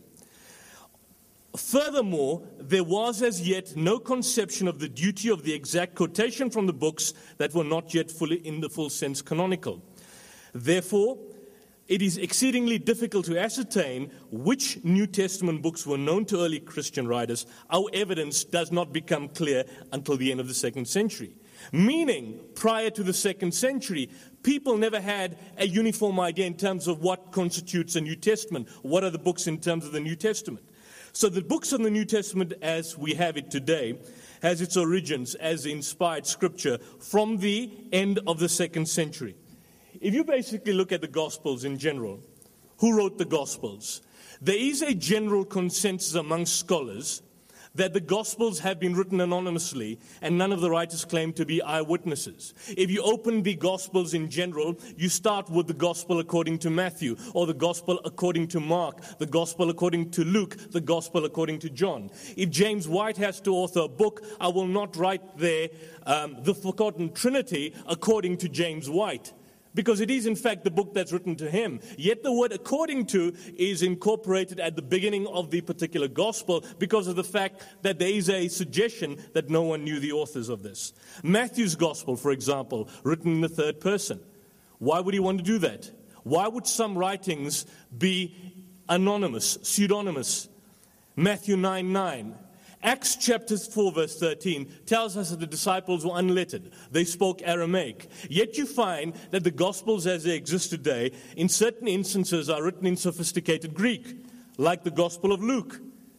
Furthermore, there was as yet no conception of the duty of the exact quotation from the books that were not yet fully in the full sense canonical. Therefore, it is exceedingly difficult to ascertain which New Testament books were known to early Christian writers. Our evidence does not become clear until the end of the second century. Meaning, prior to the second century, people never had a uniform idea in terms of what constitutes a New Testament. What are the books in terms of the New Testament? So the books of the New Testament as we have it today has its origins as inspired scripture from the end of the second century. If you basically look at the Gospels in general, who wrote the Gospels? There is a general consensus among scholars that the Gospels have been written anonymously and none of the writers claim to be eyewitnesses. If you open the Gospels in general, you start with the Gospel according to Matthew, or the Gospel according to Mark, the Gospel according to Luke, the Gospel according to John. If James White has to author a book, I will not write there um, the Forgotten Trinity according to James White. because it is in fact the book that's written to him. Yet the word according to is incorporated at the beginning of the particular gospel because of the fact that there is a suggestion that no one knew the authors of this. Matthew's gospel, for example, written in the third person. Why would he want to do that? Why would some writings be anonymous, pseudonymous? Matthew nine nine. Acts chapter four verse thirteen tells us that the disciples were unlettered. They spoke Aramaic. Yet you find that the Gospels as they exist today, in certain instances, are written in sophisticated Greek, like the Gospel of Luke.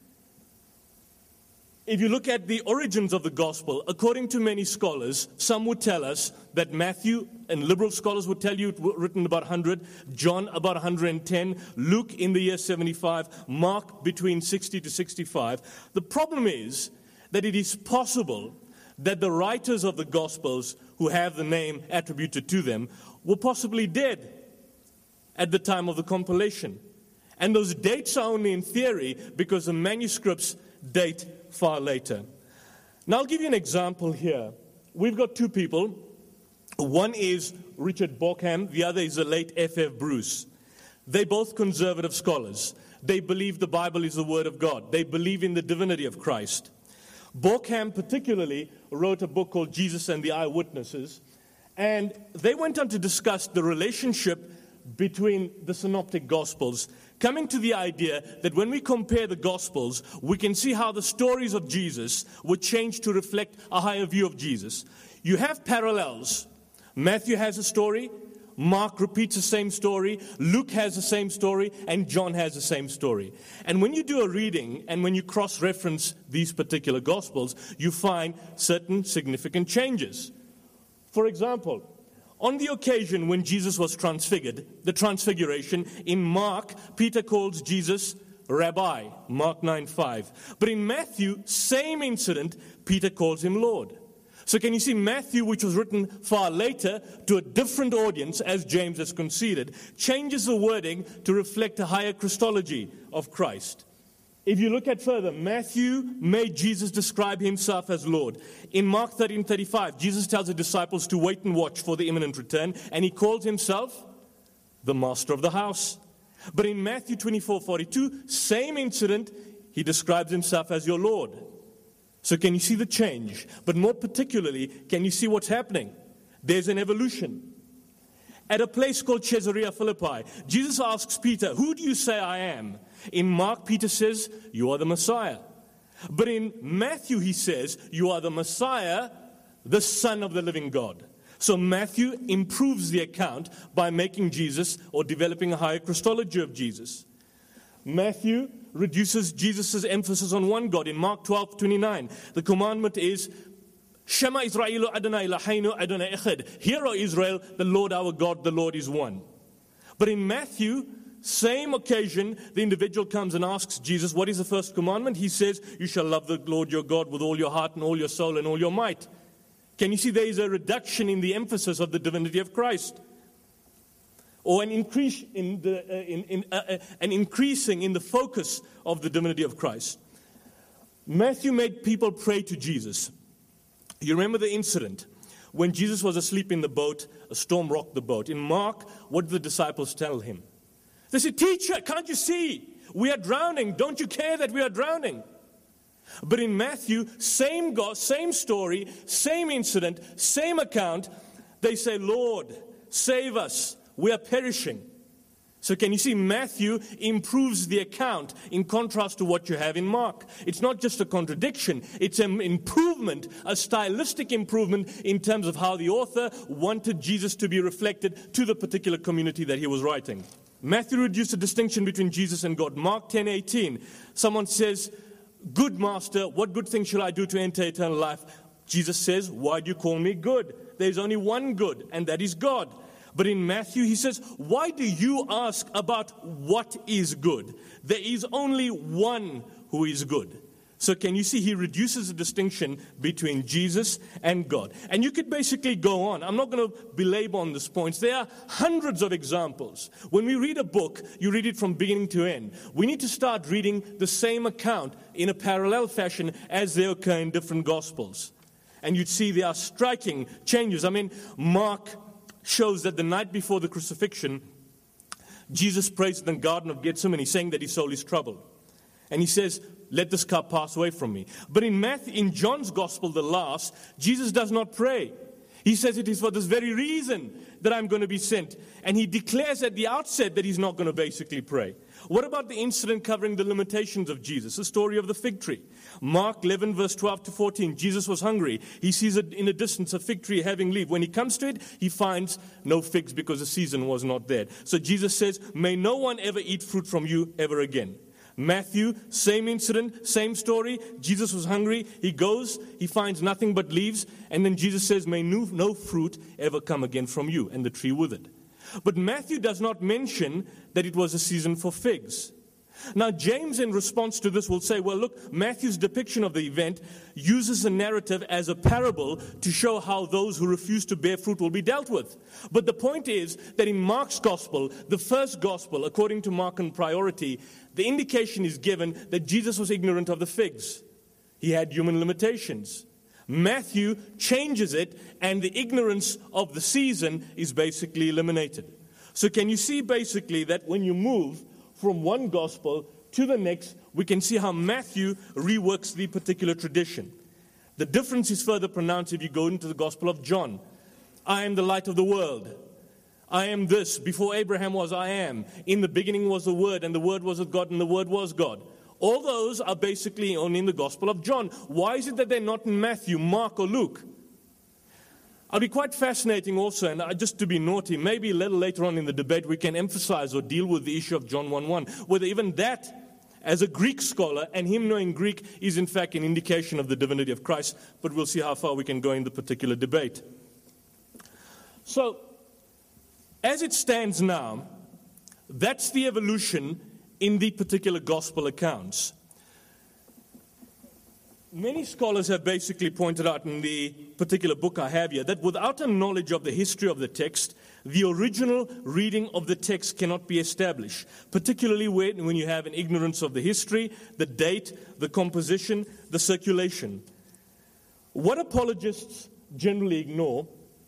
If you look at the origins of the Gospel, according to many scholars, some would tell us that Matthew, and liberal scholars would tell you it was written about one hundred, John about one hundred ten, Luke in the year seventy-five, Mark between sixty to sixty-five. The problem is that it is possible that the writers of the Gospels who have the name attributed to them were possibly dead at the time of the compilation. And those dates are only in theory because the manuscripts date far later. Now I'll give you an example here. We've got two people. One is Richard Borkham, the other is the late F F Bruce. They're both conservative scholars. They believe the Bible is the Word of God. They believe in the divinity of Christ. Borkham particularly wrote a book called Jesus and the Eyewitnesses, and they went on to discuss the relationship between the synoptic Gospels, coming to the idea that when we compare the Gospels, we can see how the stories of Jesus were changed to reflect a higher view of Jesus. You have parallels. Matthew has a story, Mark repeats the same story, Luke has the same story, and John has the same story. And when you do a reading, and when you cross-reference these particular Gospels, you find certain significant changes. For example, on the occasion when Jesus was transfigured, the transfiguration, in Mark, Peter calls Jesus Rabbi, Mark nine five. But in Matthew, same incident, Peter calls him Lord. So can you see Matthew, which was written far later to a different audience, as James has conceded, changes the wording to reflect a higher Christology of Christ. If you look at further, Matthew made Jesus describe himself as Lord. In Mark thirteen thirty-five, Jesus tells the disciples to wait and watch for the imminent return, and he calls himself the master of the house. But in Matthew twenty-four forty-two, same incident, he describes himself as your Lord. So can you see the change? But more particularly, can you see what's happening? There's an evolution. At a place called Caesarea Philippi, Jesus asks Peter, who do you say I am? In Mark, Peter says, you are the Messiah. But in Matthew, he says, you are the Messiah, the Son of the living God. So Matthew improves the account by making Jesus, or developing a higher Christology of Jesus. Matthew reduces Jesus' emphasis on one God. In Mark twelve twenty-nine, the commandment is, Shema Israelu Adonai Eloheinu Adonai Echad. Hear, O Israel, the Lord our God, the Lord is one. But in Matthew, same occasion, the individual comes and asks Jesus, what is the first commandment? He says, you shall love the Lord your God with all your heart and all your soul and all your might. Can you see there is a reduction in the emphasis of the divinity of Christ? Or an increase in the uh, in, in uh, uh, an increasing in the focus of the divinity of Christ. Matthew made people pray to Jesus. You remember the incident when Jesus was asleep in the boat, a storm rocked the boat. In Mark, what did the disciples tell him? They said, teacher, can't you see? We are drowning. Don't you care that we are drowning? But in Matthew, same God, same story, same incident, same account. They say, Lord, save us. We are perishing. So can you see Matthew improves the account in contrast to what you have in Mark. It's not just a contradiction. It's an improvement, a stylistic improvement in terms of how the author wanted Jesus to be reflected to the particular community that he was writing. Matthew reduced the distinction between Jesus and God. Mark ten eighteen, someone says, good master, what good thing shall I do to enter eternal life? Jesus says, why do you call me good? There's only one good, and that is God. But in Matthew, he says, why do you ask about what is good? There is only one who is good. So can you see he reduces the distinction between Jesus and God? And you could basically go on. I'm not going to belabor on these points. There are hundreds of examples. When we read a book, you read it from beginning to end. We need to start reading the same account in a parallel fashion as they occur in different Gospels. And you'd see there are striking changes. I mean, Mark shows that the night before the crucifixion, Jesus prays in the Garden of Gethsemane, saying that his soul is troubled. And he says, let this cup pass away from me. But in Matthew, in John's Gospel, the last, Jesus does not pray. He says it is for this very reason that I'm going to be sent. And he declares at the outset that he's not going to basically pray. What about the incident covering the limitations of Jesus? The story of the fig tree. Mark eleven, verse twelve to fourteen. Jesus was hungry. He sees it in a distance, a fig tree having leaf. When he comes to it, he finds no figs because the season was not there. So Jesus says, may no one ever eat fruit from you ever again. Matthew, same incident, same story. Jesus was hungry. He goes, he finds nothing but leaves. And then Jesus says, may no, no fruit ever come again from you. And the tree withered. But Matthew does not mention that it was a season for figs. Now, James, in response to this, will say, well, look, Matthew's depiction of the event uses a narrative as a parable to show how those who refuse to bear fruit will be dealt with. But the point is that in Mark's gospel, the first gospel, according to Markan priority, the indication is given that Jesus was ignorant of the figs. He had human limitations. Matthew changes it, and the ignorance of the season is basically eliminated. So can you see basically that when you move from one gospel to the next, we can see how Matthew reworks the particular tradition. The difference is further pronounced if you go into the Gospel of John. I am the light of the world. I am this. Before Abraham was, I am. In the beginning was the Word, and the Word was with God, and the Word was God. All those are basically only in the Gospel of John. Why is it that they're not in Matthew, Mark, or Luke? I'll be quite fascinating also, and just to be naughty, maybe a little later on in the debate we can emphasize or deal with the issue of John one one, whether even that, as a Greek scholar, and him knowing Greek, is in fact an indication of the divinity of Christ, but we'll see how far we can go in the particular debate. So, as it stands now, that's the evolution in the particular gospel accounts. Many scholars have basically pointed out in the particular book I have here that without a knowledge of the history of the text, the original reading of the text cannot be established, particularly when, when you have an ignorance of the history, the date, the composition, the circulation. What apologists generally ignore,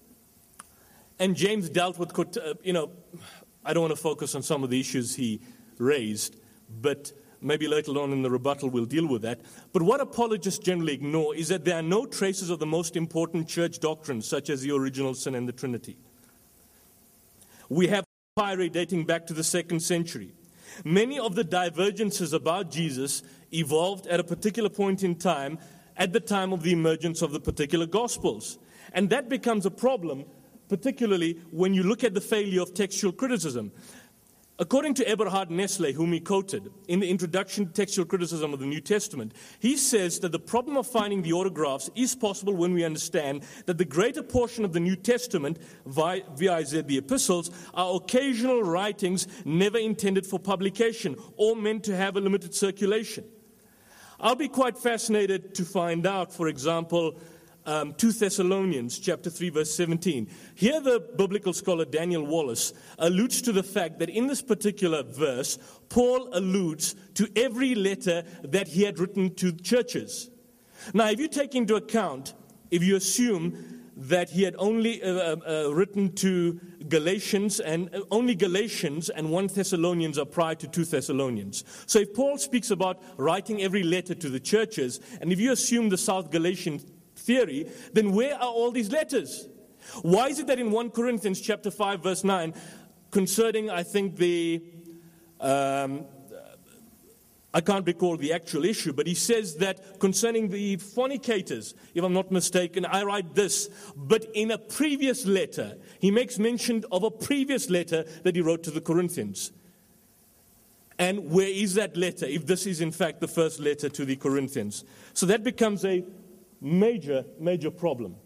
and James dealt with, uh, you know, I don't want to focus on some of the issues he raised, but maybe later on in the rebuttal we'll deal with that. But what apologists generally ignore is that there are no traces of the most important church doctrines, such as the original sin and the Trinity. We have papyri dating back to the second century. Many of the divergences about Jesus evolved at a particular point in time, at the time of the emergence of the particular Gospels. And that becomes a problem, particularly when you look at the failure of textual criticism. According to Eberhard Nestle, whom he quoted in the Introduction to Textual Criticism of the New Testament, he says that the problem of finding the autographs is possible when we understand that the greater portion of the New Testament, via the epistles, are occasional writings never intended for publication or meant to have a limited circulation. I'll be quite fascinated to find out, for example, Um, Second Thessalonians chapter three, verse seventeen. Here the biblical scholar Daniel Wallace alludes to the fact that in this particular verse, Paul alludes to every letter that he had written to churches. Now, if you take into account, if you assume that he had only uh, uh, written to Galatians, and uh, only Galatians and First Thessalonians are prior to Second Thessalonians. So if Paul speaks about writing every letter to the churches, and if you assume the South Galatian theory, then where are all these letters? Why is it that in First Corinthians chapter five, verse nine, concerning, I think, the, um, I can't recall the actual issue, but he says that concerning the fornicators, if I'm not mistaken, I write this, but in a previous letter, he makes mention of a previous letter that he wrote to the Corinthians. And where is that letter, if this is in fact the first letter to the Corinthians? So that becomes a major, major problem.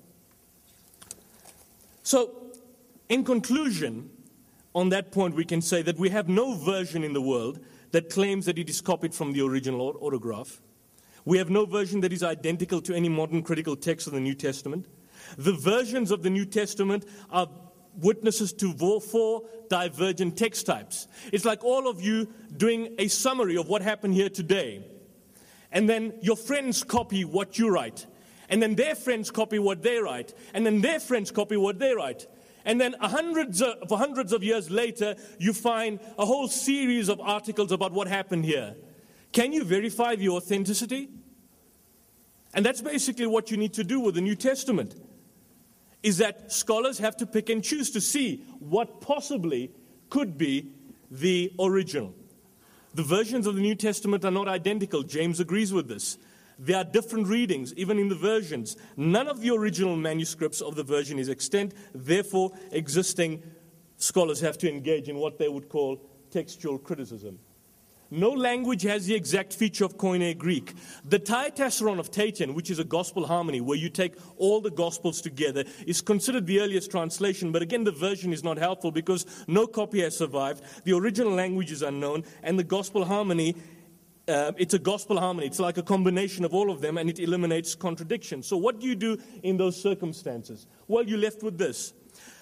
So, in conclusion, on that point, we can say that we have no version in the world that claims that it is copied from the original autograph. We have no version that is identical to any modern critical text of the New Testament. The versions of the New Testament are witnesses to four divergent text types. It's like all of you doing a summary of what happened here today. And then your friends copy what you write. And then their friends copy what they write. And then their friends copy what they write. And then hundreds of, hundreds of years later, you find a whole series of articles about what happened here. Can you verify the authenticity? And that's basically what you need to do with the New Testament, is that scholars have to pick and choose to see what possibly could be the original. The versions of the New Testament are not identical. James agrees with this. There are different readings, even in the versions. None of the original manuscripts of the version is extant. Therefore, existing scholars have to engage in what they would call textual criticism. No language has the exact feature of Koine Greek. The Diatessaron of Tatian, which is a gospel harmony, where you take all the gospels together, is considered the earliest translation. But again, the version is not helpful because no copy has survived. The original language is unknown, and the gospel harmony, uh, it's a gospel harmony. It's like a combination of all of them, and it eliminates contradiction. So what do you do in those circumstances? Well, you're left with this.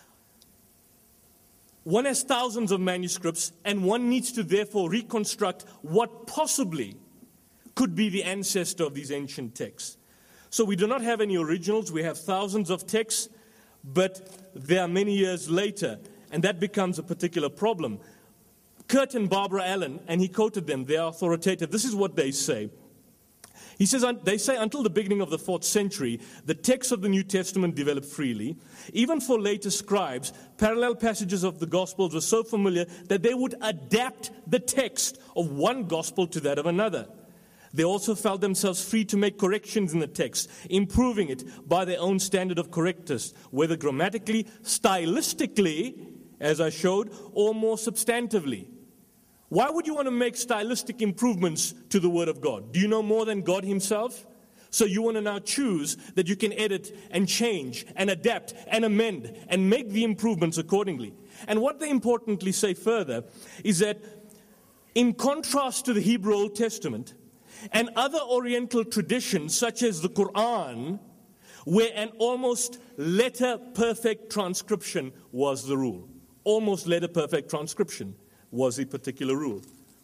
One has thousands of manuscripts, and one needs to therefore reconstruct what possibly could be the ancestor of these ancient texts. So we do not have any originals. We have thousands of texts, but they are many years later, and that becomes a particular problem. Kurt and Barbara Allen, and he quoted them, they are authoritative. This is what they say. He says, they say until the beginning of the fourth century, the texts of the New Testament developed freely. Even for later scribes, parallel passages of the Gospels were so familiar that they would adapt the text of one Gospel to that of another. They also felt themselves free to make corrections in the text, improving it by their own standard of correctness, whether grammatically, stylistically, as I showed, or more substantively. Why would you want to make stylistic improvements to the Word of God? Do you know more than God Himself? So you want to now choose that you can edit and change and adapt and amend and make the improvements accordingly. And what they importantly say further is that in contrast to the Hebrew Old Testament and other Oriental traditions such as the Quran, where an almost letter-perfect transcription was the rule. Almost letter-perfect transcription was a particular rule.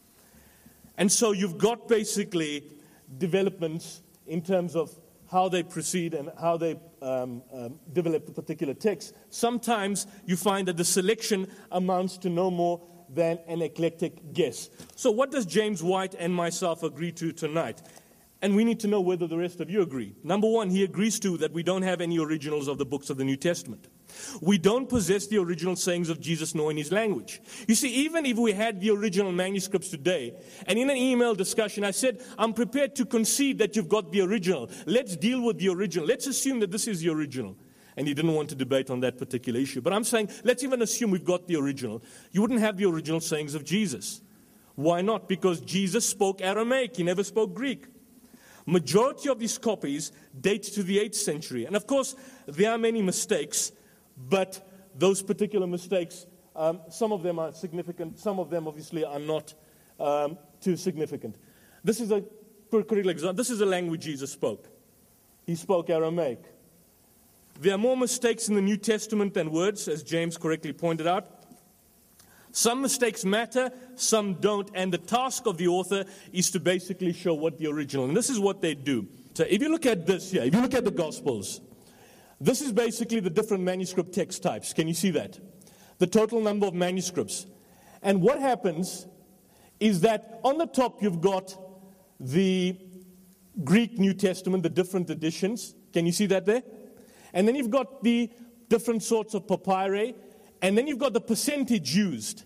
And so you've got basically developments in terms of how they proceed and how they um, um, develop a particular text. Sometimes you find that the selection amounts to no more than an eclectic guess. So what does James White and myself agree to tonight? And we need to know whether the rest of you agree. Number one, he agrees to that we don't have any originals of the books of the New Testament. We don't possess the original sayings of Jesus nor in his language. You see, even if we had the original manuscripts today, and in an email discussion I said, I'm prepared to concede that you've got the original. Let's deal with the original. Let's assume that this is the original. And he didn't want to debate on that particular issue. But I'm saying, let's even assume we've got the original. You wouldn't have the original sayings of Jesus. Why not? Because Jesus spoke Aramaic. He never spoke Greek. Majority of these copies date to the eighth century. And of course, there are many mistakes. But those particular mistakes, um, some of them are significant, some of them obviously are not um, too significant. This is a critical example. This is a language Jesus spoke. He spoke Aramaic. There are more mistakes in the New Testament than words, as James correctly pointed out. Some mistakes matter, some don't, and the task of the author is to basically show what the original, and this is what they do. So if you look at this here, if you look at the Gospels, this is basically the different manuscript text types. Can you see that? The total number of manuscripts. And what happens is that on the top you've got the Greek New Testament, the different editions. Can you see that there? And then you've got the different sorts of papyri. And then you've got the percentage used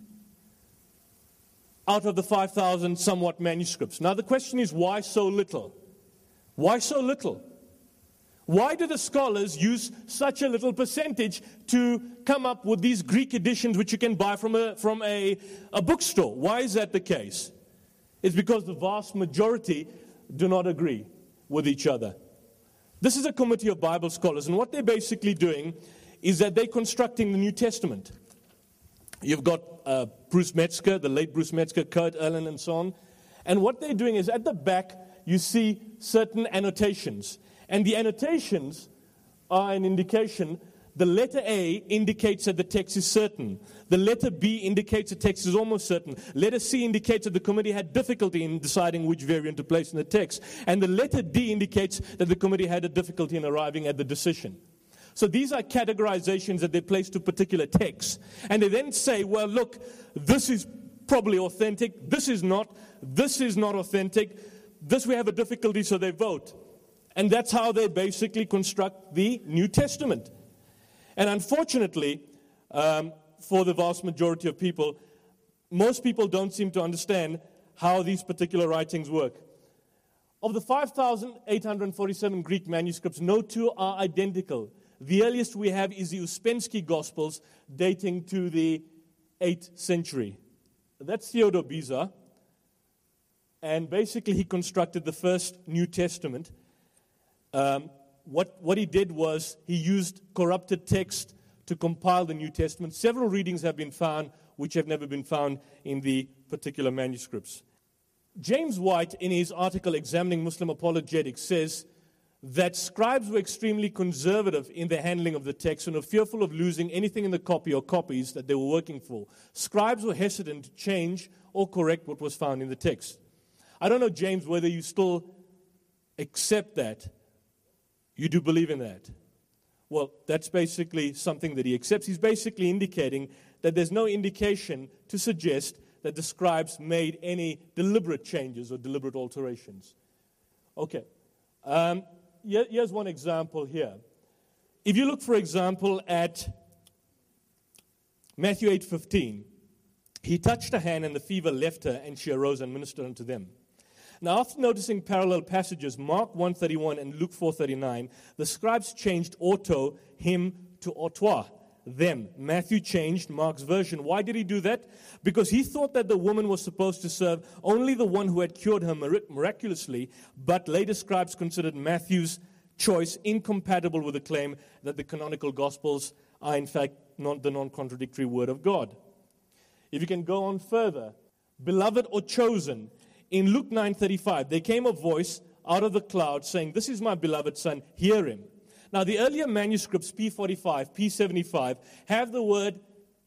out of the five thousand somewhat manuscripts. Now the question is, why so little? Why so little? Why do the scholars use such a little percentage to come up with these Greek editions which you can buy from a, from a, a bookstore? Why is that the case? It's because the vast majority do not agree with each other. This is a committee of Bible scholars, and what they're basically doing is that they're constructing the New Testament. You've got uh, Bruce Metzger, the late Bruce Metzger, Kurt Allen, and so on. And what they're doing is at the back, you see certain annotations. And the annotations are an indication. The letter A indicates that the text is certain. The letter B indicates the text is almost certain. Letter C indicates that the committee had difficulty in deciding which variant to place in the text. And the letter D indicates that the committee had a difficulty in arriving at the decision. So these are categorizations that they place to particular texts. And they then say, well, look, this is probably authentic, this is not, this is not authentic, this we have a difficulty, so they vote. And that's how they basically construct the New Testament. And unfortunately, um, for the vast majority of people, most people don't seem to understand how these particular writings work. Of the five thousand eight hundred forty-seven Greek manuscripts, no two are identical. The earliest we have is the Uspensky Gospels, dating to the eighth century. That's Theodore Beza. And basically he constructed the first New Testament. Um, what, what he did was he used corrupted text to compile the New Testament. Several readings have been found which have never been found in the particular manuscripts. James White, in his article Examining Muslim Apologetics, says that scribes were extremely conservative in the handling of the text and were fearful of losing anything in the copy or copies that they were working for. Scribes were hesitant to change or correct what was found in the text. I don't know, James, whether you still accept that. You do believe in that? Well, that's basically something that he accepts. He's basically indicating that there's no indication to suggest that the scribes made any deliberate changes or deliberate alterations. Okay. Um, here, here's one example here. If you look, for example, at Matthew eight fifteen, he touched her hand and the fever left her and she arose and ministered unto them. Now, after noticing parallel passages, Mark one thirty-one and Luke four thirty-nine, the scribes changed auto, him, to autois, them. Matthew changed Mark's version. Why did he do that? Because he thought that the woman was supposed to serve only the one who had cured her miraculously, but later scribes considered Matthew's choice incompatible with the claim that the canonical Gospels are in fact not the non-contradictory Word of God. If you can go on further, beloved or chosen, in Luke nine thirty-five, there came a voice out of the cloud saying, "This is my beloved Son, hear him." Now, the earlier manuscripts, P forty-five, P seventy-five, have the word,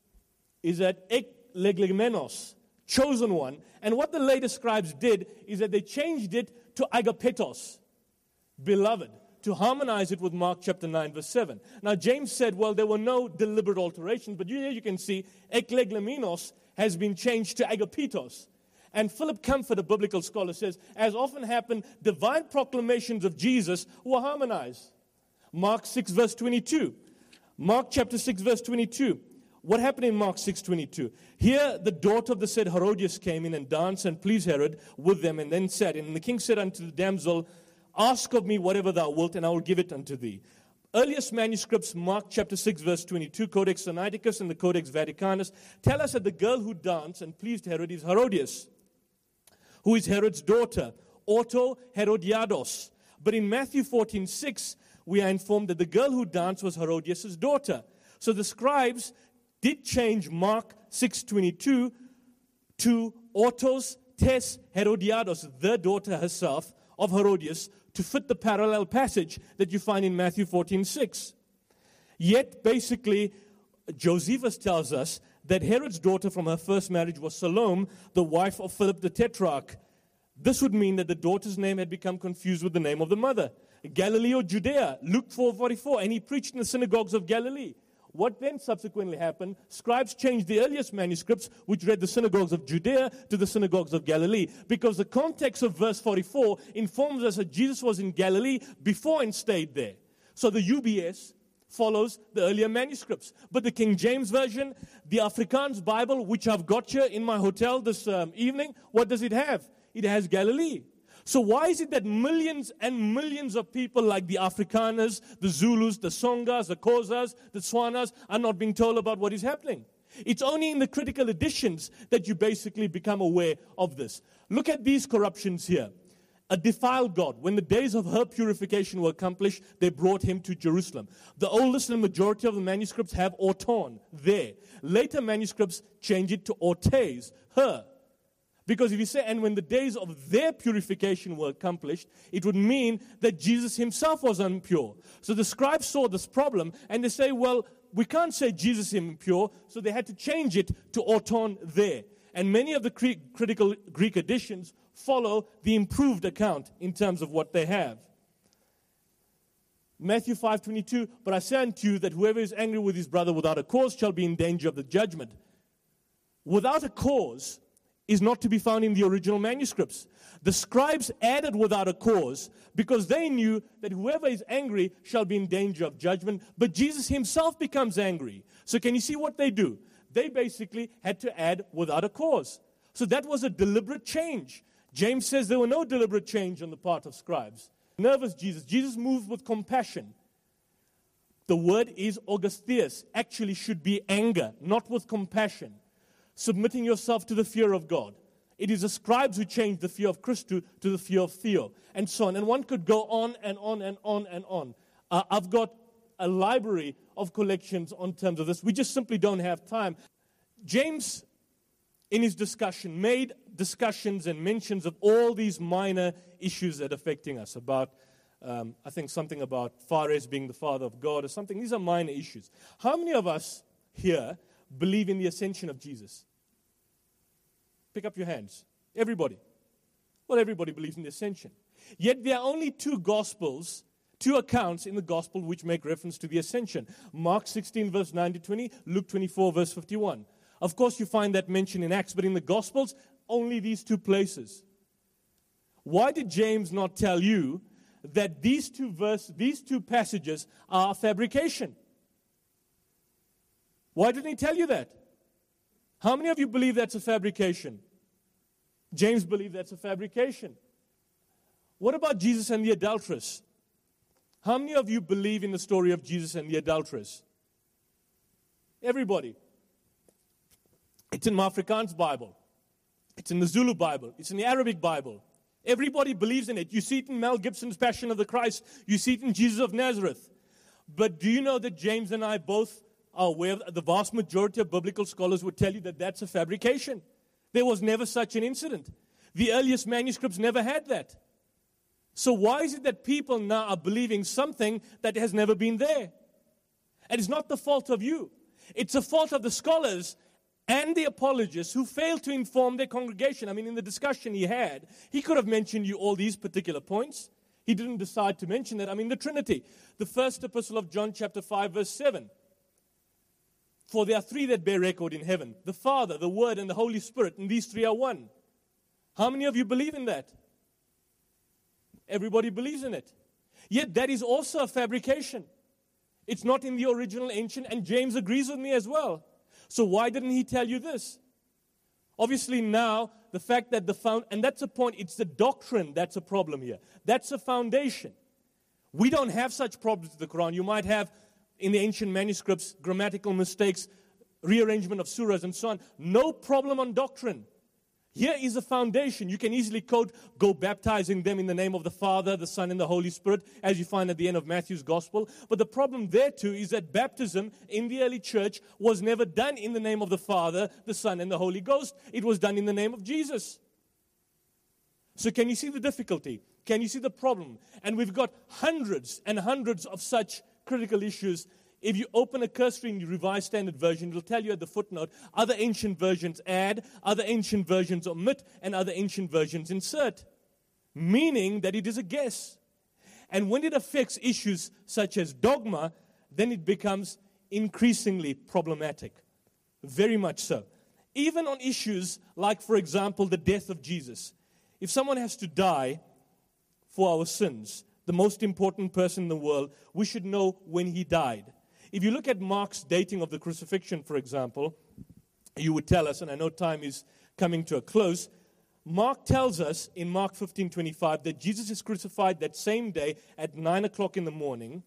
is that ekleglemenos, chosen one. And what the later scribes did is that they changed it to agapetos, beloved, to harmonize it with Mark chapter nine, verse seven. Now, James said, well, there were no deliberate alterations, but here you can see ekleglemenos has been changed to agapetos. And Philip Comfort, a biblical scholar, says, as often happened, divine proclamations of Jesus were harmonized. Mark six, verse twenty-two. Mark chapter six, verse twenty-two. What happened in Mark six twenty-two? Here the daughter of the said Herodias came in and danced and pleased Herod with them, and then said, and the king said unto the damsel, ask of me whatever thou wilt, and I will give it unto thee. Earliest manuscripts, Mark chapter six, verse twenty-two, Codex Sinaiticus and the Codex Vaticanus, tell us that the girl who danced and pleased Herod is Herodias, who is Herod's daughter, Auto Herodiados. But in Matthew fourteen six, we are informed that the girl who danced was Herodias' daughter. So the scribes did change Mark six twenty-two to Autos Tes Herodiados, the daughter herself of Herodias, to fit the parallel passage that you find in Matthew fourteen six. Yet, basically, Josephus tells us that Herod's daughter from her first marriage was Salome, the wife of Philip the Tetrarch. This would mean that the daughter's name had become confused with the name of the mother. Galilee or Judea, Luke four forty-four, and he preached in the synagogues of Galilee. What then subsequently happened? Scribes changed the earliest manuscripts, which read the synagogues of Judea, to the synagogues of Galilee, because the context of verse forty-four informs us that Jesus was in Galilee before and stayed there. So the U B S follows the earlier manuscripts. But the King James Version, the Afrikaans Bible, which I've got here in my hotel this um, evening, what does it have? It has Galilee. So why is it that millions and millions of people like the Afrikaners, the Zulus, the Songas, the Xhosas, the Tswanas are not being told about what is happening? It's only in the critical editions that you basically become aware of this. Look at these corruptions here. A defiled God. When the days of her purification were accomplished, they brought him to Jerusalem. The oldest and majority of the manuscripts have auton there. Later manuscripts change it to ortes, her. Because if you say, and when the days of their purification were accomplished, it would mean that Jesus himself was impure. So the scribes saw this problem, and they say, well, we can't say Jesus is impure, so they had to change it to auton there. And many of the critical Greek editions follow the improved account in terms of what they have. Matthew five twenty-two, but I say unto you that whoever is angry with his brother without a cause shall be in danger of the judgment. Without a cause is not to be found in the original manuscripts. The scribes added without a cause because they knew that whoever is angry shall be in danger of judgment, but Jesus himself becomes angry. So can you see what they do? They basically had to add without a cause. So that was a deliberate change. James says there were no deliberate change on the part of scribes. Nervous Jesus. Jesus moved with compassion. The word is augustheus, actually should be anger, not with compassion. Submitting yourself to the fear of God. It is the scribes who changed the fear of Christu to the fear of Theo, and so on. And one could go on and on and on and on. Uh, I've got a library of collections on terms of this. We just simply don't have time. James, in his discussion, made discussions and mentions of all these minor issues that are affecting us. About, um, I think, something about Phares being the father of God or something. These are minor issues. How many of us here believe in the ascension of Jesus? Pick up your hands. Everybody. Well, everybody believes in the ascension. Yet there are only two gospels, two accounts in the gospel which make reference to the ascension. Mark sixteen, verse nine to twenty, Luke twenty-four, verse fifty-one. Of course, you find that mentioned in Acts, but in the gospels, only these two places. Why did James not tell you that these two verse, these two passages are a fabrication? Why didn't he tell you that? How many of you believe that's a fabrication? James believed that's a fabrication. What about Jesus and the adulteress? How many of you believe in the story of Jesus and the adulteress? Everybody. It's in Afrikaans Bible. It's in the Zulu Bible. It's in the Arabic Bible. Everybody believes in it. You see it in Mel Gibson's Passion of the Christ. You see it in Jesus of Nazareth. But do you know that James and I both are aware of, the vast majority of biblical scholars would tell you that that's a fabrication. There was never such an incident. The earliest manuscripts never had that. So why is it that people now are believing something that has never been there? And it's not the fault of you. It's the fault of the scholars and the apologists who failed to inform their congregation. I mean, in the discussion he had, he could have mentioned you all these particular points. He didn't decide to mention that. I mean, the Trinity. The first epistle of John chapter five, verse seven. For there are three that bear record in heaven. The Father, the Word, and the Holy Spirit. And these three are one. How many of you believe in that? Everybody believes in it. Yet that is also a fabrication. It's not in the original ancient, and James agrees with me as well. So why didn't he tell you this? Obviously now, the fact that the found, and that's a point, it's the doctrine that's a problem here. That's a foundation. We don't have such problems with the Quran. You might have, in the ancient manuscripts, grammatical mistakes, rearrangement of surahs and so on. No problem on doctrine. Here is a foundation. You can easily quote, go baptizing them in the name of the Father, the Son, and the Holy Spirit, as you find at the end of Matthew's Gospel. But the problem there too is that baptism in the early church was never done in the name of the Father, the Son, and the Holy Ghost. It was done in the name of Jesus. So can you see the difficulty? Can you see the problem? And we've got hundreds and hundreds of such critical issues. If you open a cursory in the Revised Standard Version, it'll tell you at the footnote, other ancient versions add, other ancient versions omit, and other ancient versions insert. Meaning that it is a guess. And when it affects issues such as dogma, then it becomes increasingly problematic. Very much so. Even on issues like, for example, the death of Jesus. If someone has to die for our sins, the most important person in the world, we should know when he died. If you look at Mark's dating of the crucifixion, for example, you would tell us, and I know time is coming to a close, Mark tells us in Mark fifteen twenty-five that Jesus is crucified that same day at nine o'clock in the morning,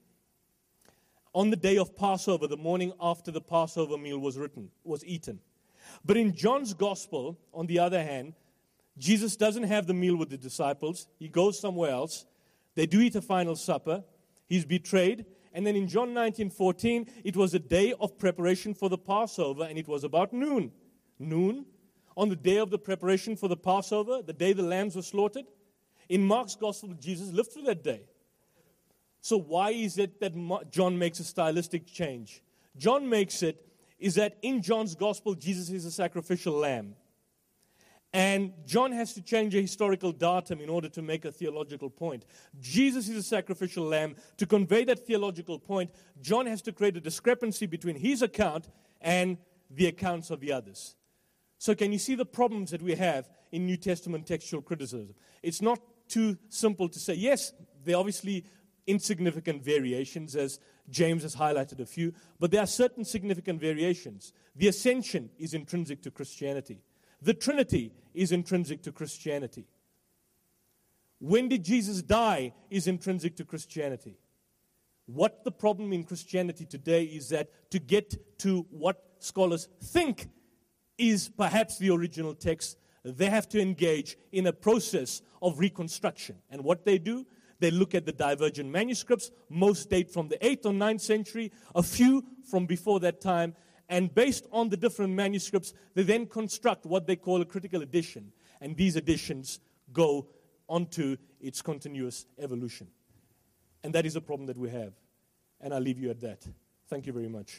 on the day of Passover, the morning after the Passover meal was written, was eaten. But in John's Gospel, on the other hand, Jesus doesn't have the meal with the disciples. He goes somewhere else. They do eat a final supper. He's betrayed. And then in John nineteen fourteen, it was a day of preparation for the Passover, and it was about noon. Noon, on the day of the preparation for the Passover, the day the lambs were slaughtered. In Mark's Gospel, Jesus lived through that day. So why is it that John makes a stylistic change? John makes it, is that in John's Gospel, Jesus is a sacrificial lamb. And John has to change a historical datum in order to make a theological point. Jesus is a sacrificial lamb. To convey that theological point, John has to create a discrepancy between his account and the accounts of the others. So can you see the problems that we have in New Testament textual criticism? It's not too simple to say, yes, there are obviously insignificant variations, as James has highlighted a few, but there are certain significant variations. The ascension is intrinsic to Christianity. The Trinity is intrinsic to Christianity. When did Jesus die is intrinsic to Christianity. What the problem in Christianity today is that to get to what scholars think is perhaps the original text, they have to engage in a process of reconstruction. And what they do, they look at the divergent manuscripts. Most date from the eighth or ninth century, a few from before that time. And based on the different manuscripts, they then construct what they call a critical edition. And these editions go onto its continuous evolution. And that is a problem that we have. And I'll leave you at that. Thank you very much.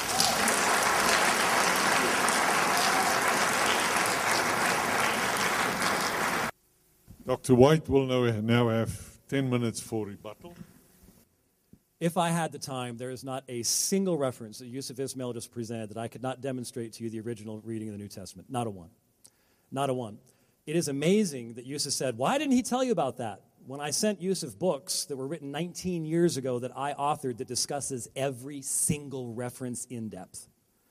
Doctor White will now have ten minutes for rebuttal. If I had the time, there is not a single reference that Yusuf Ismail just presented that I could not demonstrate to you the original reading of the New Testament. Not a one. Not a one. It is amazing that Yusuf said, why didn't he tell you about that? When I sent Yusuf books that were written nineteen years ago that I authored that discusses every single reference in depth.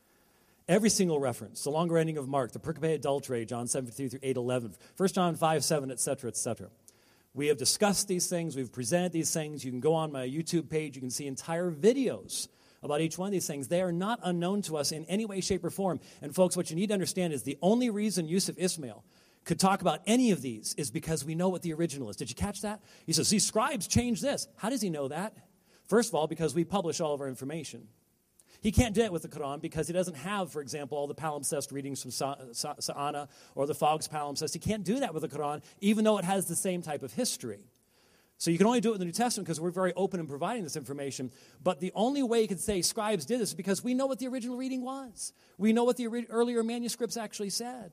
Every single reference. The longer ending of Mark, the pericope adulterae, John seven through eight eleven, First John five seven, et cetera, et cetera. We have discussed these things. We've presented these things. You can go on my YouTube page. You can see entire videos about each one of these things. They are not unknown to us in any way, shape, or form. And folks, what you need to understand is the only reason Yusuf Ismail could talk about any of these is because we know what the original is. Did you catch that? He says, see, scribes changed this. How does he know that? First of all, because we publish all of our information. He can't do it with the Quran because he doesn't have, for example, all the palimpsest readings from Sa- Sa- Sa'ana or the Fogg's palimpsest. He can't do that with the Quran, even though it has the same type of history. So you can only do it in the New Testament because we're very open in providing this information. But the only way you could say scribes did this is because we know what the original reading was. We know what the ori- earlier manuscripts actually said.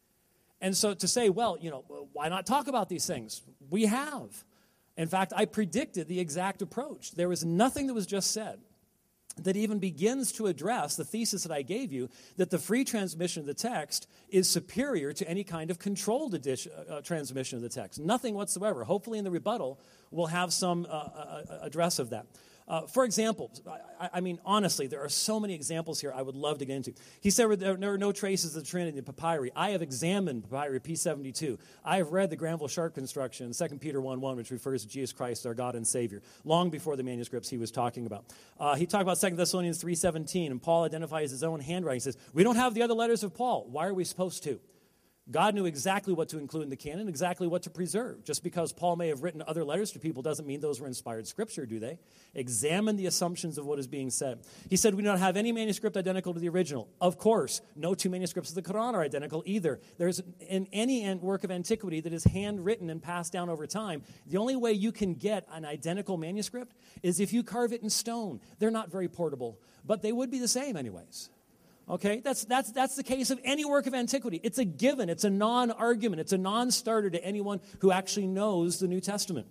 And so to say, well, you know, why not talk about these things? We have. In fact, I predicted the exact approach. There was nothing that was just said that even begins to address the thesis that I gave you, that the free transmission of the text is superior to any kind of controlled edition, uh, transmission of the text. Nothing whatsoever. Hopefully in the rebuttal, we'll have some uh, uh, address of that. Uh, for example, I, I mean, honestly, there are so many examples here I would love to get into. He said there are no traces of the Trinity in papyri. I have examined papyri P seventy-two. I have read the Granville-Sharp construction in Second Peter one one, which refers to Jesus Christ, our God and Savior, long before the manuscripts he was talking about. Uh, he talked about Second Thessalonians three seventeen, and Paul identifies his own handwriting. He says, we don't have the other letters of Paul. Why are we supposed to? God knew exactly what to include in the canon, exactly what to preserve. Just because Paul may have written other letters to people doesn't mean those were inspired scripture, do they? Examine the assumptions of what is being said. He said we don't have any manuscript identical to the original. Of course, no two manuscripts of the Quran are identical either. There's in any work of antiquity that is handwritten and passed down over time, the only way you can get an identical manuscript is if you carve it in stone. They're not very portable, but they would be the same anyways. Okay, that's that's that's the case of any work of antiquity. It's a given. It's a non-argument. It's a non-starter to anyone who actually knows the New Testament.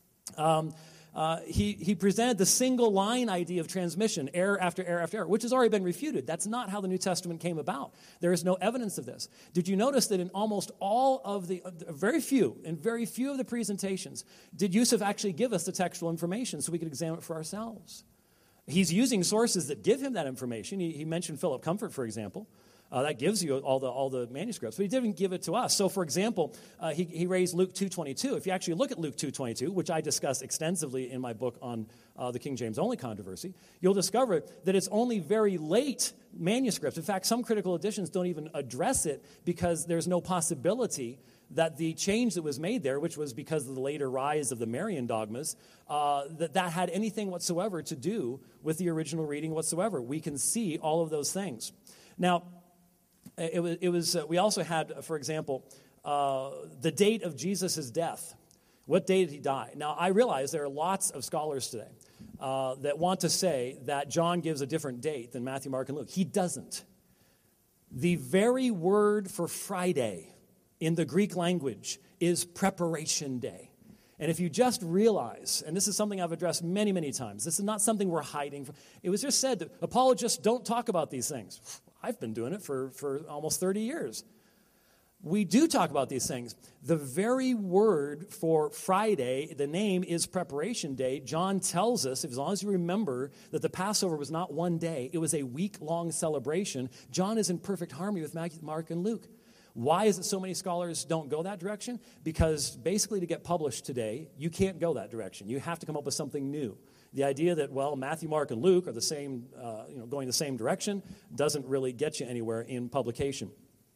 Um, uh, he he presented the single line idea of transmission, error after error after error, which has already been refuted. That's not how the New Testament came about. There is no evidence of this. Did you notice that in almost all of the, uh, very few, in very few of the presentations, did Yusuf actually give us the textual information so we could examine it for ourselves? He's using sources that give him that information. He, he mentioned Philip Comfort, for example. Uh, that gives you all the all the manuscripts, but he didn't give it to us. So, for example, uh, he, he raised Luke two twenty-two. If you actually look at Luke two twenty-two, which I discuss extensively in my book on uh, the King James only controversy, you'll discover that it's only very late manuscripts. In fact, some critical editions don't even address it because there's no possibility that the change that was made there, which was because of the later rise of the Marian dogmas, uh, that that had anything whatsoever to do with the original reading whatsoever. We can see all of those things. Now, it was, it was uh, we also had, for example, uh, the date of Jesus' death. What day did he die? Now, I realize there are lots of scholars today uh, that want to say that John gives a different date than Matthew, Mark, and Luke. He doesn't. The very word for Friday in the Greek language is preparation day. And if you just realize, and this is something I've addressed many, many times, this is not something we're hiding from. It was just said that apologists don't talk about these things. I've been doing it for, for almost thirty years. We do talk about these things. The very word for Friday, the name is preparation day. John tells us, as long as you remember, that the Passover was not one day. It was a week-long celebration. John is in perfect harmony with Mark and Luke. Why is it so many scholars don't go that direction? Because basically to get published today, you can't go that direction. You have to come up with something new. The idea that, well, Matthew, Mark, and Luke are the same, uh, you know, going the same direction doesn't really get you anywhere in publication.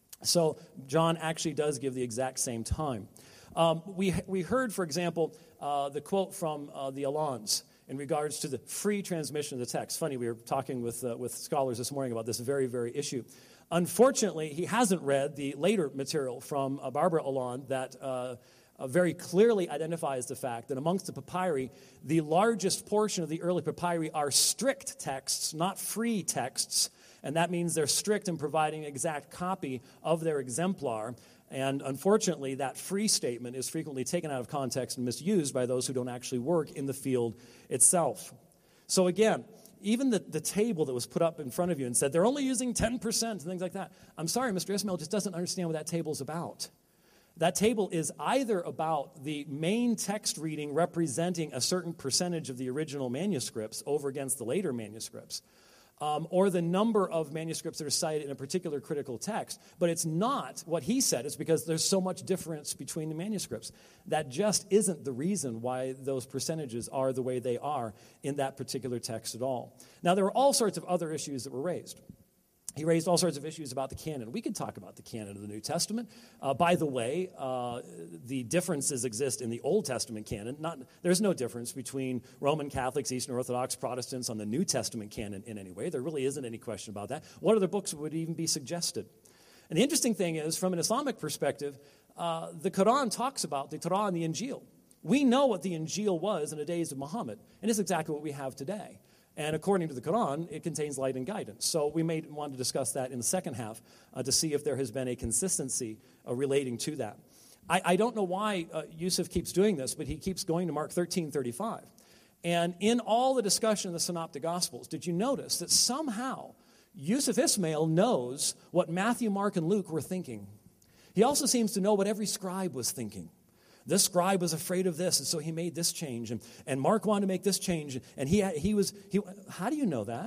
So John actually does give the exact same time. Um, we we heard, for example, uh, the quote from uh, the Alans in regards to the free transmission of the text. Funny, we were talking with uh, with scholars this morning about this very, very issue. Unfortunately, he hasn't read the later material from uh, Barbara Alland that uh, uh, very clearly identifies the fact that amongst the papyri, the largest portion of the early papyri are strict texts, not free texts. And that means they're strict in providing an exact copy of their exemplar. And unfortunately, that free statement is frequently taken out of context and misused by those who don't actually work in the field itself. So again, even the, the table that was put up in front of you and said they're only using ten percent and things like that. I'm sorry, Mister Ismail just doesn't understand what that table's about. That table is either about the main text reading representing a certain percentage of the original manuscripts over against the later manuscripts, Um, or the number of manuscripts that are cited in a particular critical text. But it's not what he said. It's because there's so much difference between the manuscripts. That just isn't the reason why those percentages are the way they are in that particular text at all. Now, there were all sorts of other issues that were raised. He raised all sorts of issues about the canon. We could talk about the canon of the New Testament. Uh, by the way, uh, the differences exist in the Old Testament canon. Not, there's no difference between Roman Catholics, Eastern Orthodox, Protestants on the New Testament canon in any way. There really isn't any question about that. What other books would even be suggested? And the interesting thing is, from an Islamic perspective, uh, the Quran talks about the Torah and the Injil. We know what the Injil was in the days of Muhammad, and it's exactly what we have today. And according to the Quran, it contains light and guidance. So we may want to discuss that in the second half uh, to see if there has been a consistency uh, relating to that. I, I don't know why uh, Yusuf keeps doing this, but he keeps going to Mark thirteen thirty-five. And in all the discussion of the Synoptic Gospels, did you notice that somehow Yusuf Ismail knows what Matthew, Mark, and Luke were thinking? He also seems to know what every scribe was thinking. This scribe was afraid of this, and so he made this change. And, and Mark wanted to make this change, and he he was. He, how do you know that?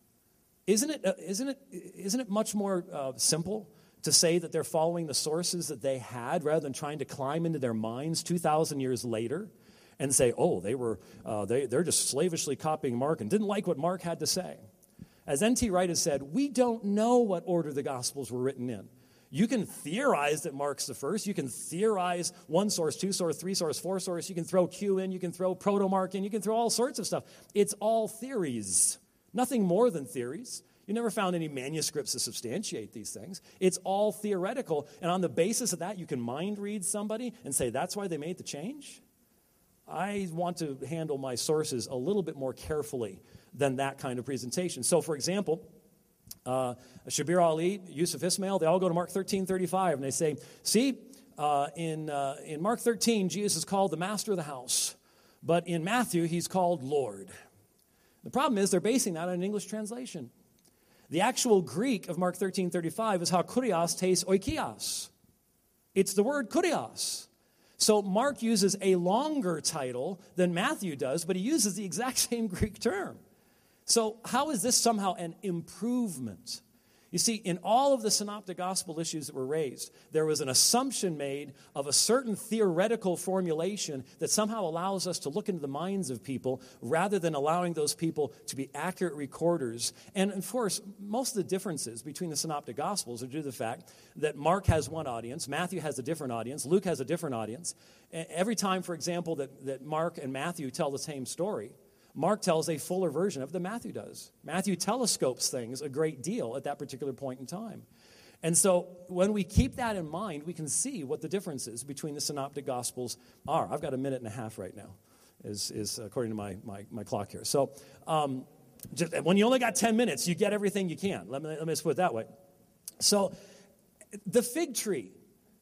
Isn't it? Uh, isn't it? Isn't it much more uh, simple to say that they're following the sources that they had rather than trying to climb into their minds two thousand years later and say, oh, they were uh, they they're just slavishly copying Mark and didn't like what Mark had to say. As N T Wright has said, we don't know what order the Gospels were written in. You can theorize that Mark's the first. You can theorize one source, two source, three source, four source. You can throw Q in. You can throw proto-Mark in. You can throw all sorts of stuff. It's all theories, nothing more than theories. You never found any manuscripts to substantiate these things. It's all theoretical. And on the basis of that, you can mind read somebody and say, that's why they made the change? I want to handle my sources a little bit more carefully than that kind of presentation. So, for example, Uh, Shabir Ali, Yusuf Ismail, they all go to Mark thirteen thirty-five, and they say, see, uh, in, uh, in Mark thirteen, Jesus is called the master of the house, but in Matthew, he's called Lord. The problem is they're basing that on an English translation. The actual Greek of Mark thirteen thirty-five is how kurios tastes oikios. It's the word kurios. So Mark uses a longer title than Matthew does, but he uses the exact same Greek term. So how is this somehow an improvement? You see, in all of the synoptic gospel issues that were raised, there was an assumption made of a certain theoretical formulation that somehow allows us to look into the minds of people rather than allowing those people to be accurate recorders. And, of course, most of the differences between the synoptic gospels are due to the fact that Mark has one audience, Matthew has a different audience, Luke has a different audience. Every time, for example, that, that Mark and Matthew tell the same story, Mark tells a fuller version of it than Matthew does. Matthew telescopes things a great deal at that particular point in time. And so when we keep that in mind, we can see what the differences between the synoptic gospels are. I've got a minute and a half right now, is, is according to my, my, my clock here. So um, just, when you only got ten minutes, you get everything you can. Let me, let me just put it that way. So the fig tree.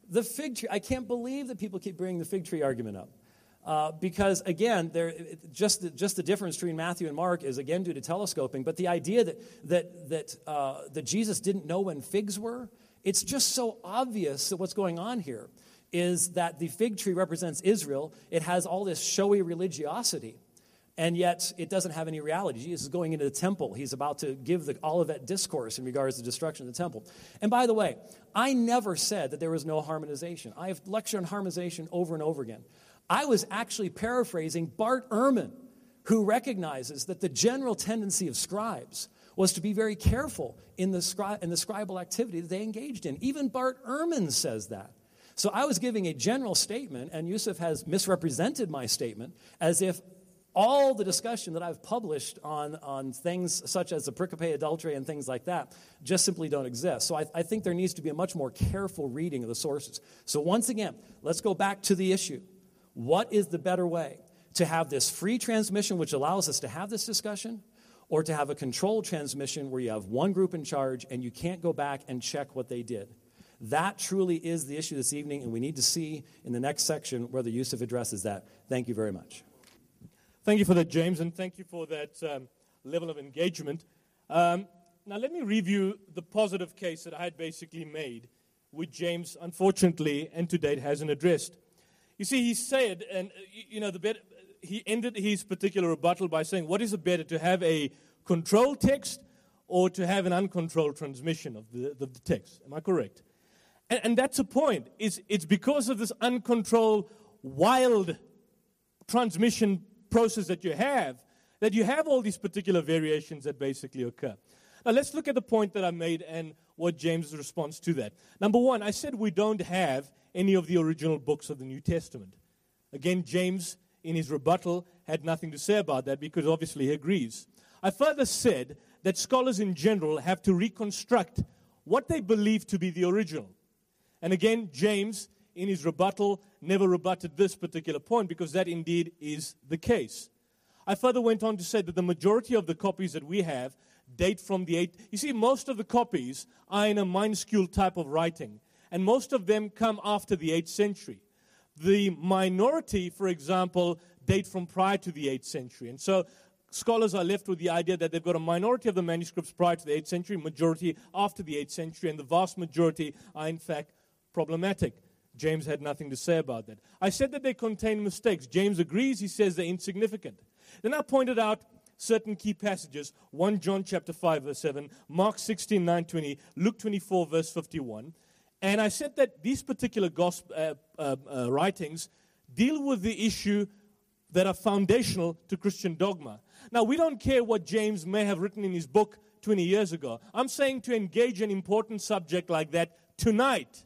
The fig tree, I can't believe that people keep bringing the fig tree argument up. Uh, because, again, there, just, the, just the difference between Matthew and Mark is, again, due to telescoping. But the idea that, that, that, uh, that Jesus didn't know when figs were, it's just so obvious that what's going on here is that the fig tree represents Israel. It has all this showy religiosity, and yet it doesn't have any reality. Jesus is going into the temple. He's about to give the Olivet Discourse in regards to the destruction of the temple. And by the way, I never said that there was no harmonization. I have lectured on harmonization over and over again. I was actually paraphrasing Bart Ehrman, who recognizes that the general tendency of scribes was to be very careful in the, scri- in the scribal activity that they engaged in. Even Bart Ehrman says that. So I was giving a general statement, and Yusuf has misrepresented my statement as if all the discussion that I've published on, on things such as the pericope adultery and things like that just simply don't exist. So I, I think there needs to be a much more careful reading of the sources. So once again, let's go back to the issue. What is the better way? To have this free transmission which allows us to have this discussion, or to have a controlled transmission where you have one group in charge and you can't go back and check what they did? That truly is the issue this evening, and we need to see in the next section whether Yusuf addresses that. Thank you very much. Thank you for that, James, and thank you for that um, level of engagement. Um, now, let me review the positive case that I had basically made, which James, unfortunately, and to date, hasn't addressed. You see, he said, and you know, the better, he ended his particular rebuttal by saying, what is it better, to have a controlled text or to have an uncontrolled transmission of the, of the text? Am I correct? And, and that's a point. It's, it's because of this uncontrolled, wild transmission process that you have, that you have all these particular variations that basically occur. Now, let's look at the point that I made and what James' response to that. Number one, I said we don't have any of the original books of the New Testament. Again, James, in his rebuttal, had nothing to say about that because obviously he agrees. I further said that scholars in general have to reconstruct what they believe to be the original. And again, James, in his rebuttal, never rebutted this particular point because that indeed is the case. I further went on to say that the majority of the copies that we have date from the eighth. You see, most of the copies are in a minuscule type of writing, and most of them come after the eighth century. The minority, for example, date from prior to the eighth century. And so scholars are left with the idea that they've got a minority of the manuscripts prior to the eighth century, majority after the eighth century, and the vast majority are in fact problematic. James had nothing to say about that. I said that they contain mistakes. James agrees. He says they're insignificant. Then I pointed out certain key passages. First John chapter five, verse seven, Mark sixteen, nine, twenty, Luke twenty-four, verse fifty-one. And I said that these particular gospel, uh, uh, uh, writings deal with the issue that are foundational to Christian dogma. Now, we don't care what James may have written in his book twenty years ago. I'm saying to engage an important subject like that tonight.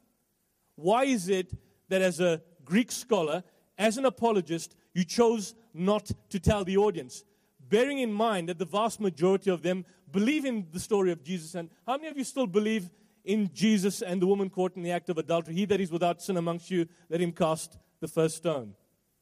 Why is it that as a Greek scholar, as an apologist, you chose not to tell the audience? Bearing in mind that the vast majority of them believe in the story of Jesus. And how many of you still believe in Jesus and the woman caught in the act of adultery? He that is without sin amongst you, let him cast the first stone.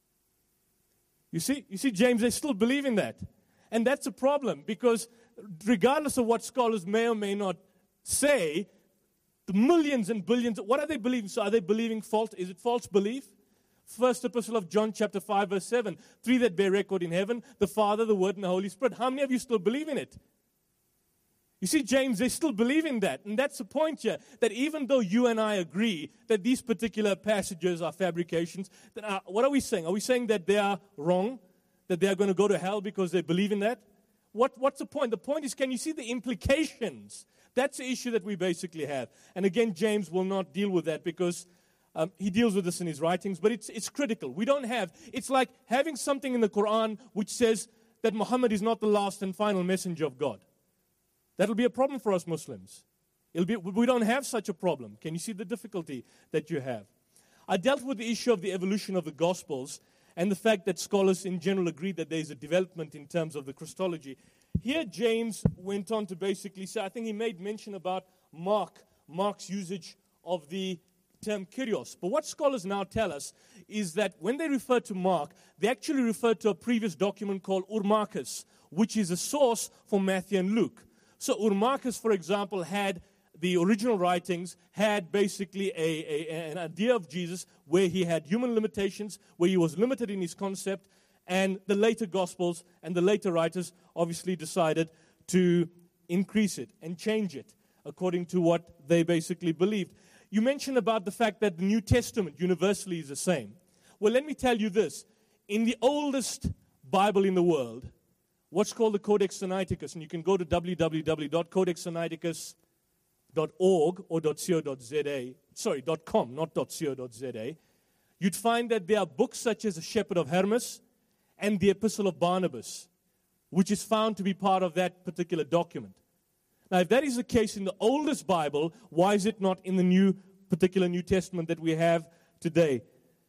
You see, you see, James, they still believe in that. And that's a problem because regardless of what scholars may or may not say, the millions and billions, what are they believing? So are they believing false? Is it false belief? First epistle of John chapter five, verse seven. Three that bear record in heaven, the Father, the Word, and the Holy Spirit. How many of you still believe in it? You see, James, they still believe in that. And that's the point here, that even though you and I agree that these particular passages are fabrications, then uh, what are we saying? Are we saying that they are wrong? That they are going to go to hell because they believe in that? What, what's the point? The point is, can you see the implications? That's the issue that we basically have. And again, James will not deal with that because um, he deals with this in his writings, but it's, it's critical. We don't have, it's like having something in the Quran which says that Muhammad is not the last and final messenger of God. That'll be a problem for us Muslims. It'll be, we don't have such a problem. Can you see the difficulty that you have? I dealt with the issue of the evolution of the Gospels and the fact that scholars in general agree that there is a development in terms of the Christology. Here James went on to basically say, I think he made mention about Mark, Mark's usage of the term Kyrios. But what scholars now tell us is that when they refer to Mark, they actually refer to a previous document called Urmachus, which is a source for Matthew and Luke. So Urmachus, for example, had the original writings had basically a, a, an idea of Jesus where he had human limitations, where he was limited in his concept, and the later Gospels and the later writers obviously decided to increase it and change it according to what they basically believed. You mentioned about the fact that the New Testament universally is the same. Well, let me tell you this. In the oldest Bible in the world, what's called the Codex Sinaiticus, and you can go to w w w dot codex sinaiticus dot org or .co.za, sorry, .com, not .co.za, you'd find that there are books such as the Shepherd of Hermas and the Epistle of Barnabas, which is found to be part of that particular document. Now, if that is the case in the oldest Bible, why is it not in the new particular New Testament that we have today?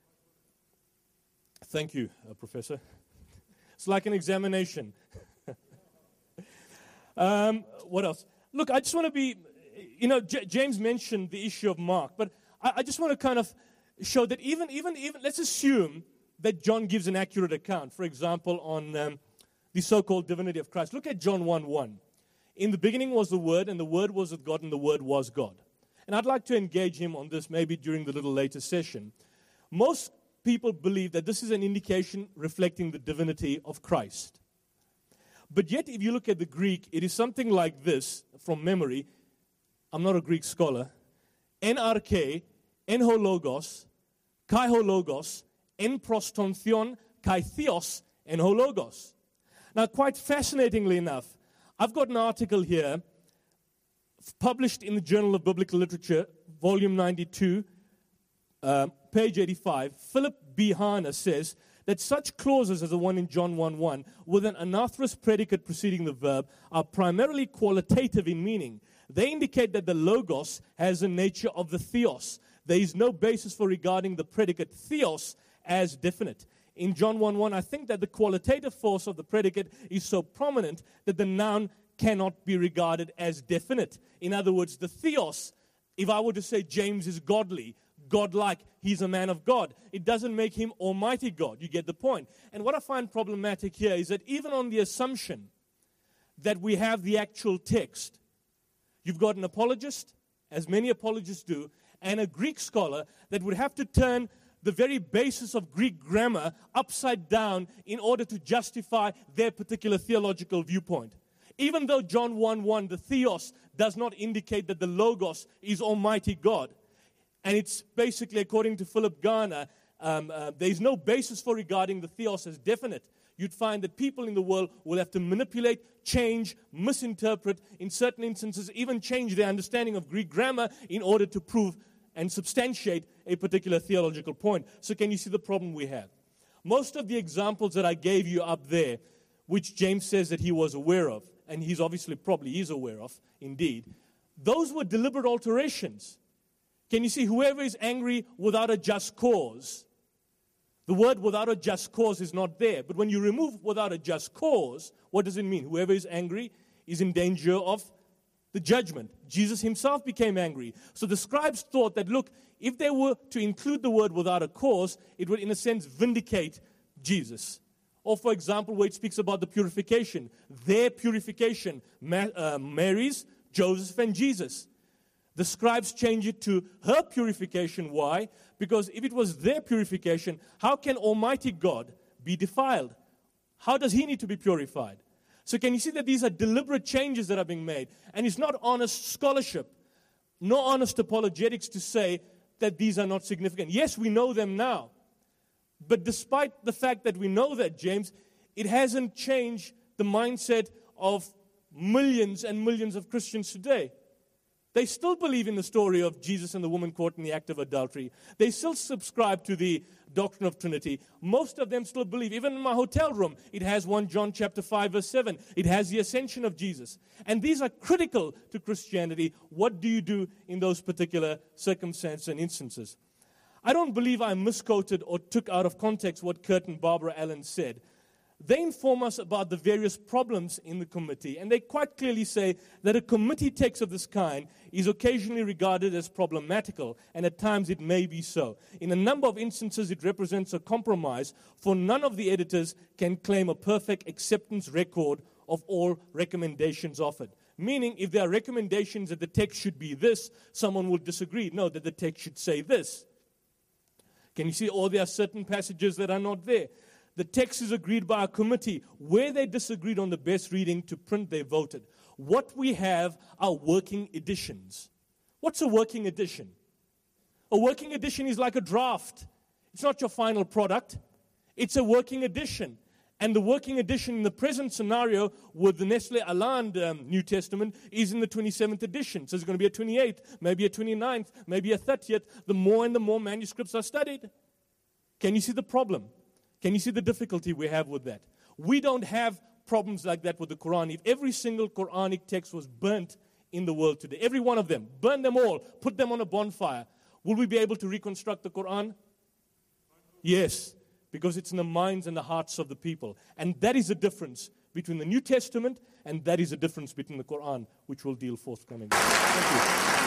Thank you, uh, Professor. It's like an examination. um, what else? Look, I just want to be, you know, J- James mentioned the issue of Mark, but I, I just want to kind of show that even, even, even, let's assume that John gives an accurate account, for example, on um, the so-called divinity of Christ. Look at John one one. In the beginning was the Word, and the Word was with God, and the Word was God. And I'd like to engage him on this maybe during the little later session. Most people believe that this is an indication reflecting the divinity of Christ. But yet, if you look at the Greek, it is something like this, from memory. I'm not a Greek scholar. En arche, en ho logos, kai ho logos, en prostontheon, kai theos, en ho logos. Now, quite fascinatingly enough, I've got an article here published in the Journal of Biblical Literature, volume ninety-two, uh, page eighty-five. Philip B. Harner says that such clauses as the one in John one one, with an anatherous predicate preceding the verb, are primarily qualitative in meaning. They indicate that the logos has a nature of the theos. There is no basis for regarding the predicate theos as definite. In John one one, I think that the qualitative force of the predicate is so prominent that the noun cannot be regarded as definite. In other words, the theos, if I were to say James is godly, godlike, he's a man of God, it doesn't make him Almighty God. You get the point. And what I find problematic here is that even on the assumption that we have the actual text, you've got an apologist, as many apologists do, and a Greek scholar that would have to turn the very basis of Greek grammar upside down in order to justify their particular theological viewpoint. Even though John one one, the theos, does not indicate that the logos is Almighty God. And it's basically, according to Philip Garner, um, uh, there is no basis for regarding the theos as definite. You'd find that people in the world will have to manipulate, change, misinterpret, in certain instances even change their understanding of Greek grammar in order to prove and substantiate a particular theological point. So can you see the problem we have? Most of the examples that I gave you up there, which James says that he was aware of, and he's obviously probably is aware of, indeed, those were deliberate alterations. Can you see, whoever is angry without a just cause, the word without a just cause is not there. But when you remove without a just cause, what does it mean? Whoever is angry is in danger of the judgment. Jesus himself became angry. So the scribes thought that, look, if they were to include the word without a cause, it would, in a sense, vindicate Jesus. Or, for example, where it speaks about the purification. Their purification, Ma- uh, Mary's, Joseph, and Jesus. The scribes change it to her purification. Why? Because if it was their purification, how can Almighty God be defiled? How does he need to be purified? So can you see that these are deliberate changes that are being made? And it's not honest scholarship, no honest apologetics to say that these are not significant. Yes, we know them now. But despite the fact that we know that, James, it hasn't changed the mindset of millions and millions of Christians today. They still believe in the story of Jesus and the woman caught in the act of adultery. They still subscribe to the doctrine of Trinity. Most of them still believe. Even in my hotel room, it has First John chapter five, verse seven. It has the ascension of Jesus. And these are critical to Christianity. What do you do in those particular circumstances and instances? I don't believe I misquoted or took out of context what Kurt and Barbara Allen said. They inform us about the various problems in the committee, and they quite clearly say that a committee text of this kind is occasionally regarded as problematical, and at times it may be so. In a number of instances, it represents a compromise, for none of the editors can claim a perfect acceptance record of all recommendations offered. Meaning, if there are recommendations that the text should be this, someone will disagree. No, that the text should say this. Can you see? Or there are certain passages that are not there. The text is agreed by a committee. Where they disagreed on the best reading to print, they voted. What we have are working editions. What's a working edition? A working edition is like a draft. It's not your final product. It's a working edition. And the working edition in the present scenario with the Nestle Aland um, New Testament is in the twenty-seventh edition. So it's going to be a twenty-eighth, maybe a twenty-ninth, maybe a thirtieth. The more and the more manuscripts are studied. Can you see the problem? Can you see the difficulty we have with that? We don't have problems like that with the Quran. If every single Quranic text was burnt in the world today, every one of them, burn them all, put them on a bonfire, will we be able to reconstruct the Quran? Yes. Because it's in the minds and the hearts of the people. And that is the difference between the New Testament, and that is the difference between the Quran, which we'll deal forthcoming. Thank you.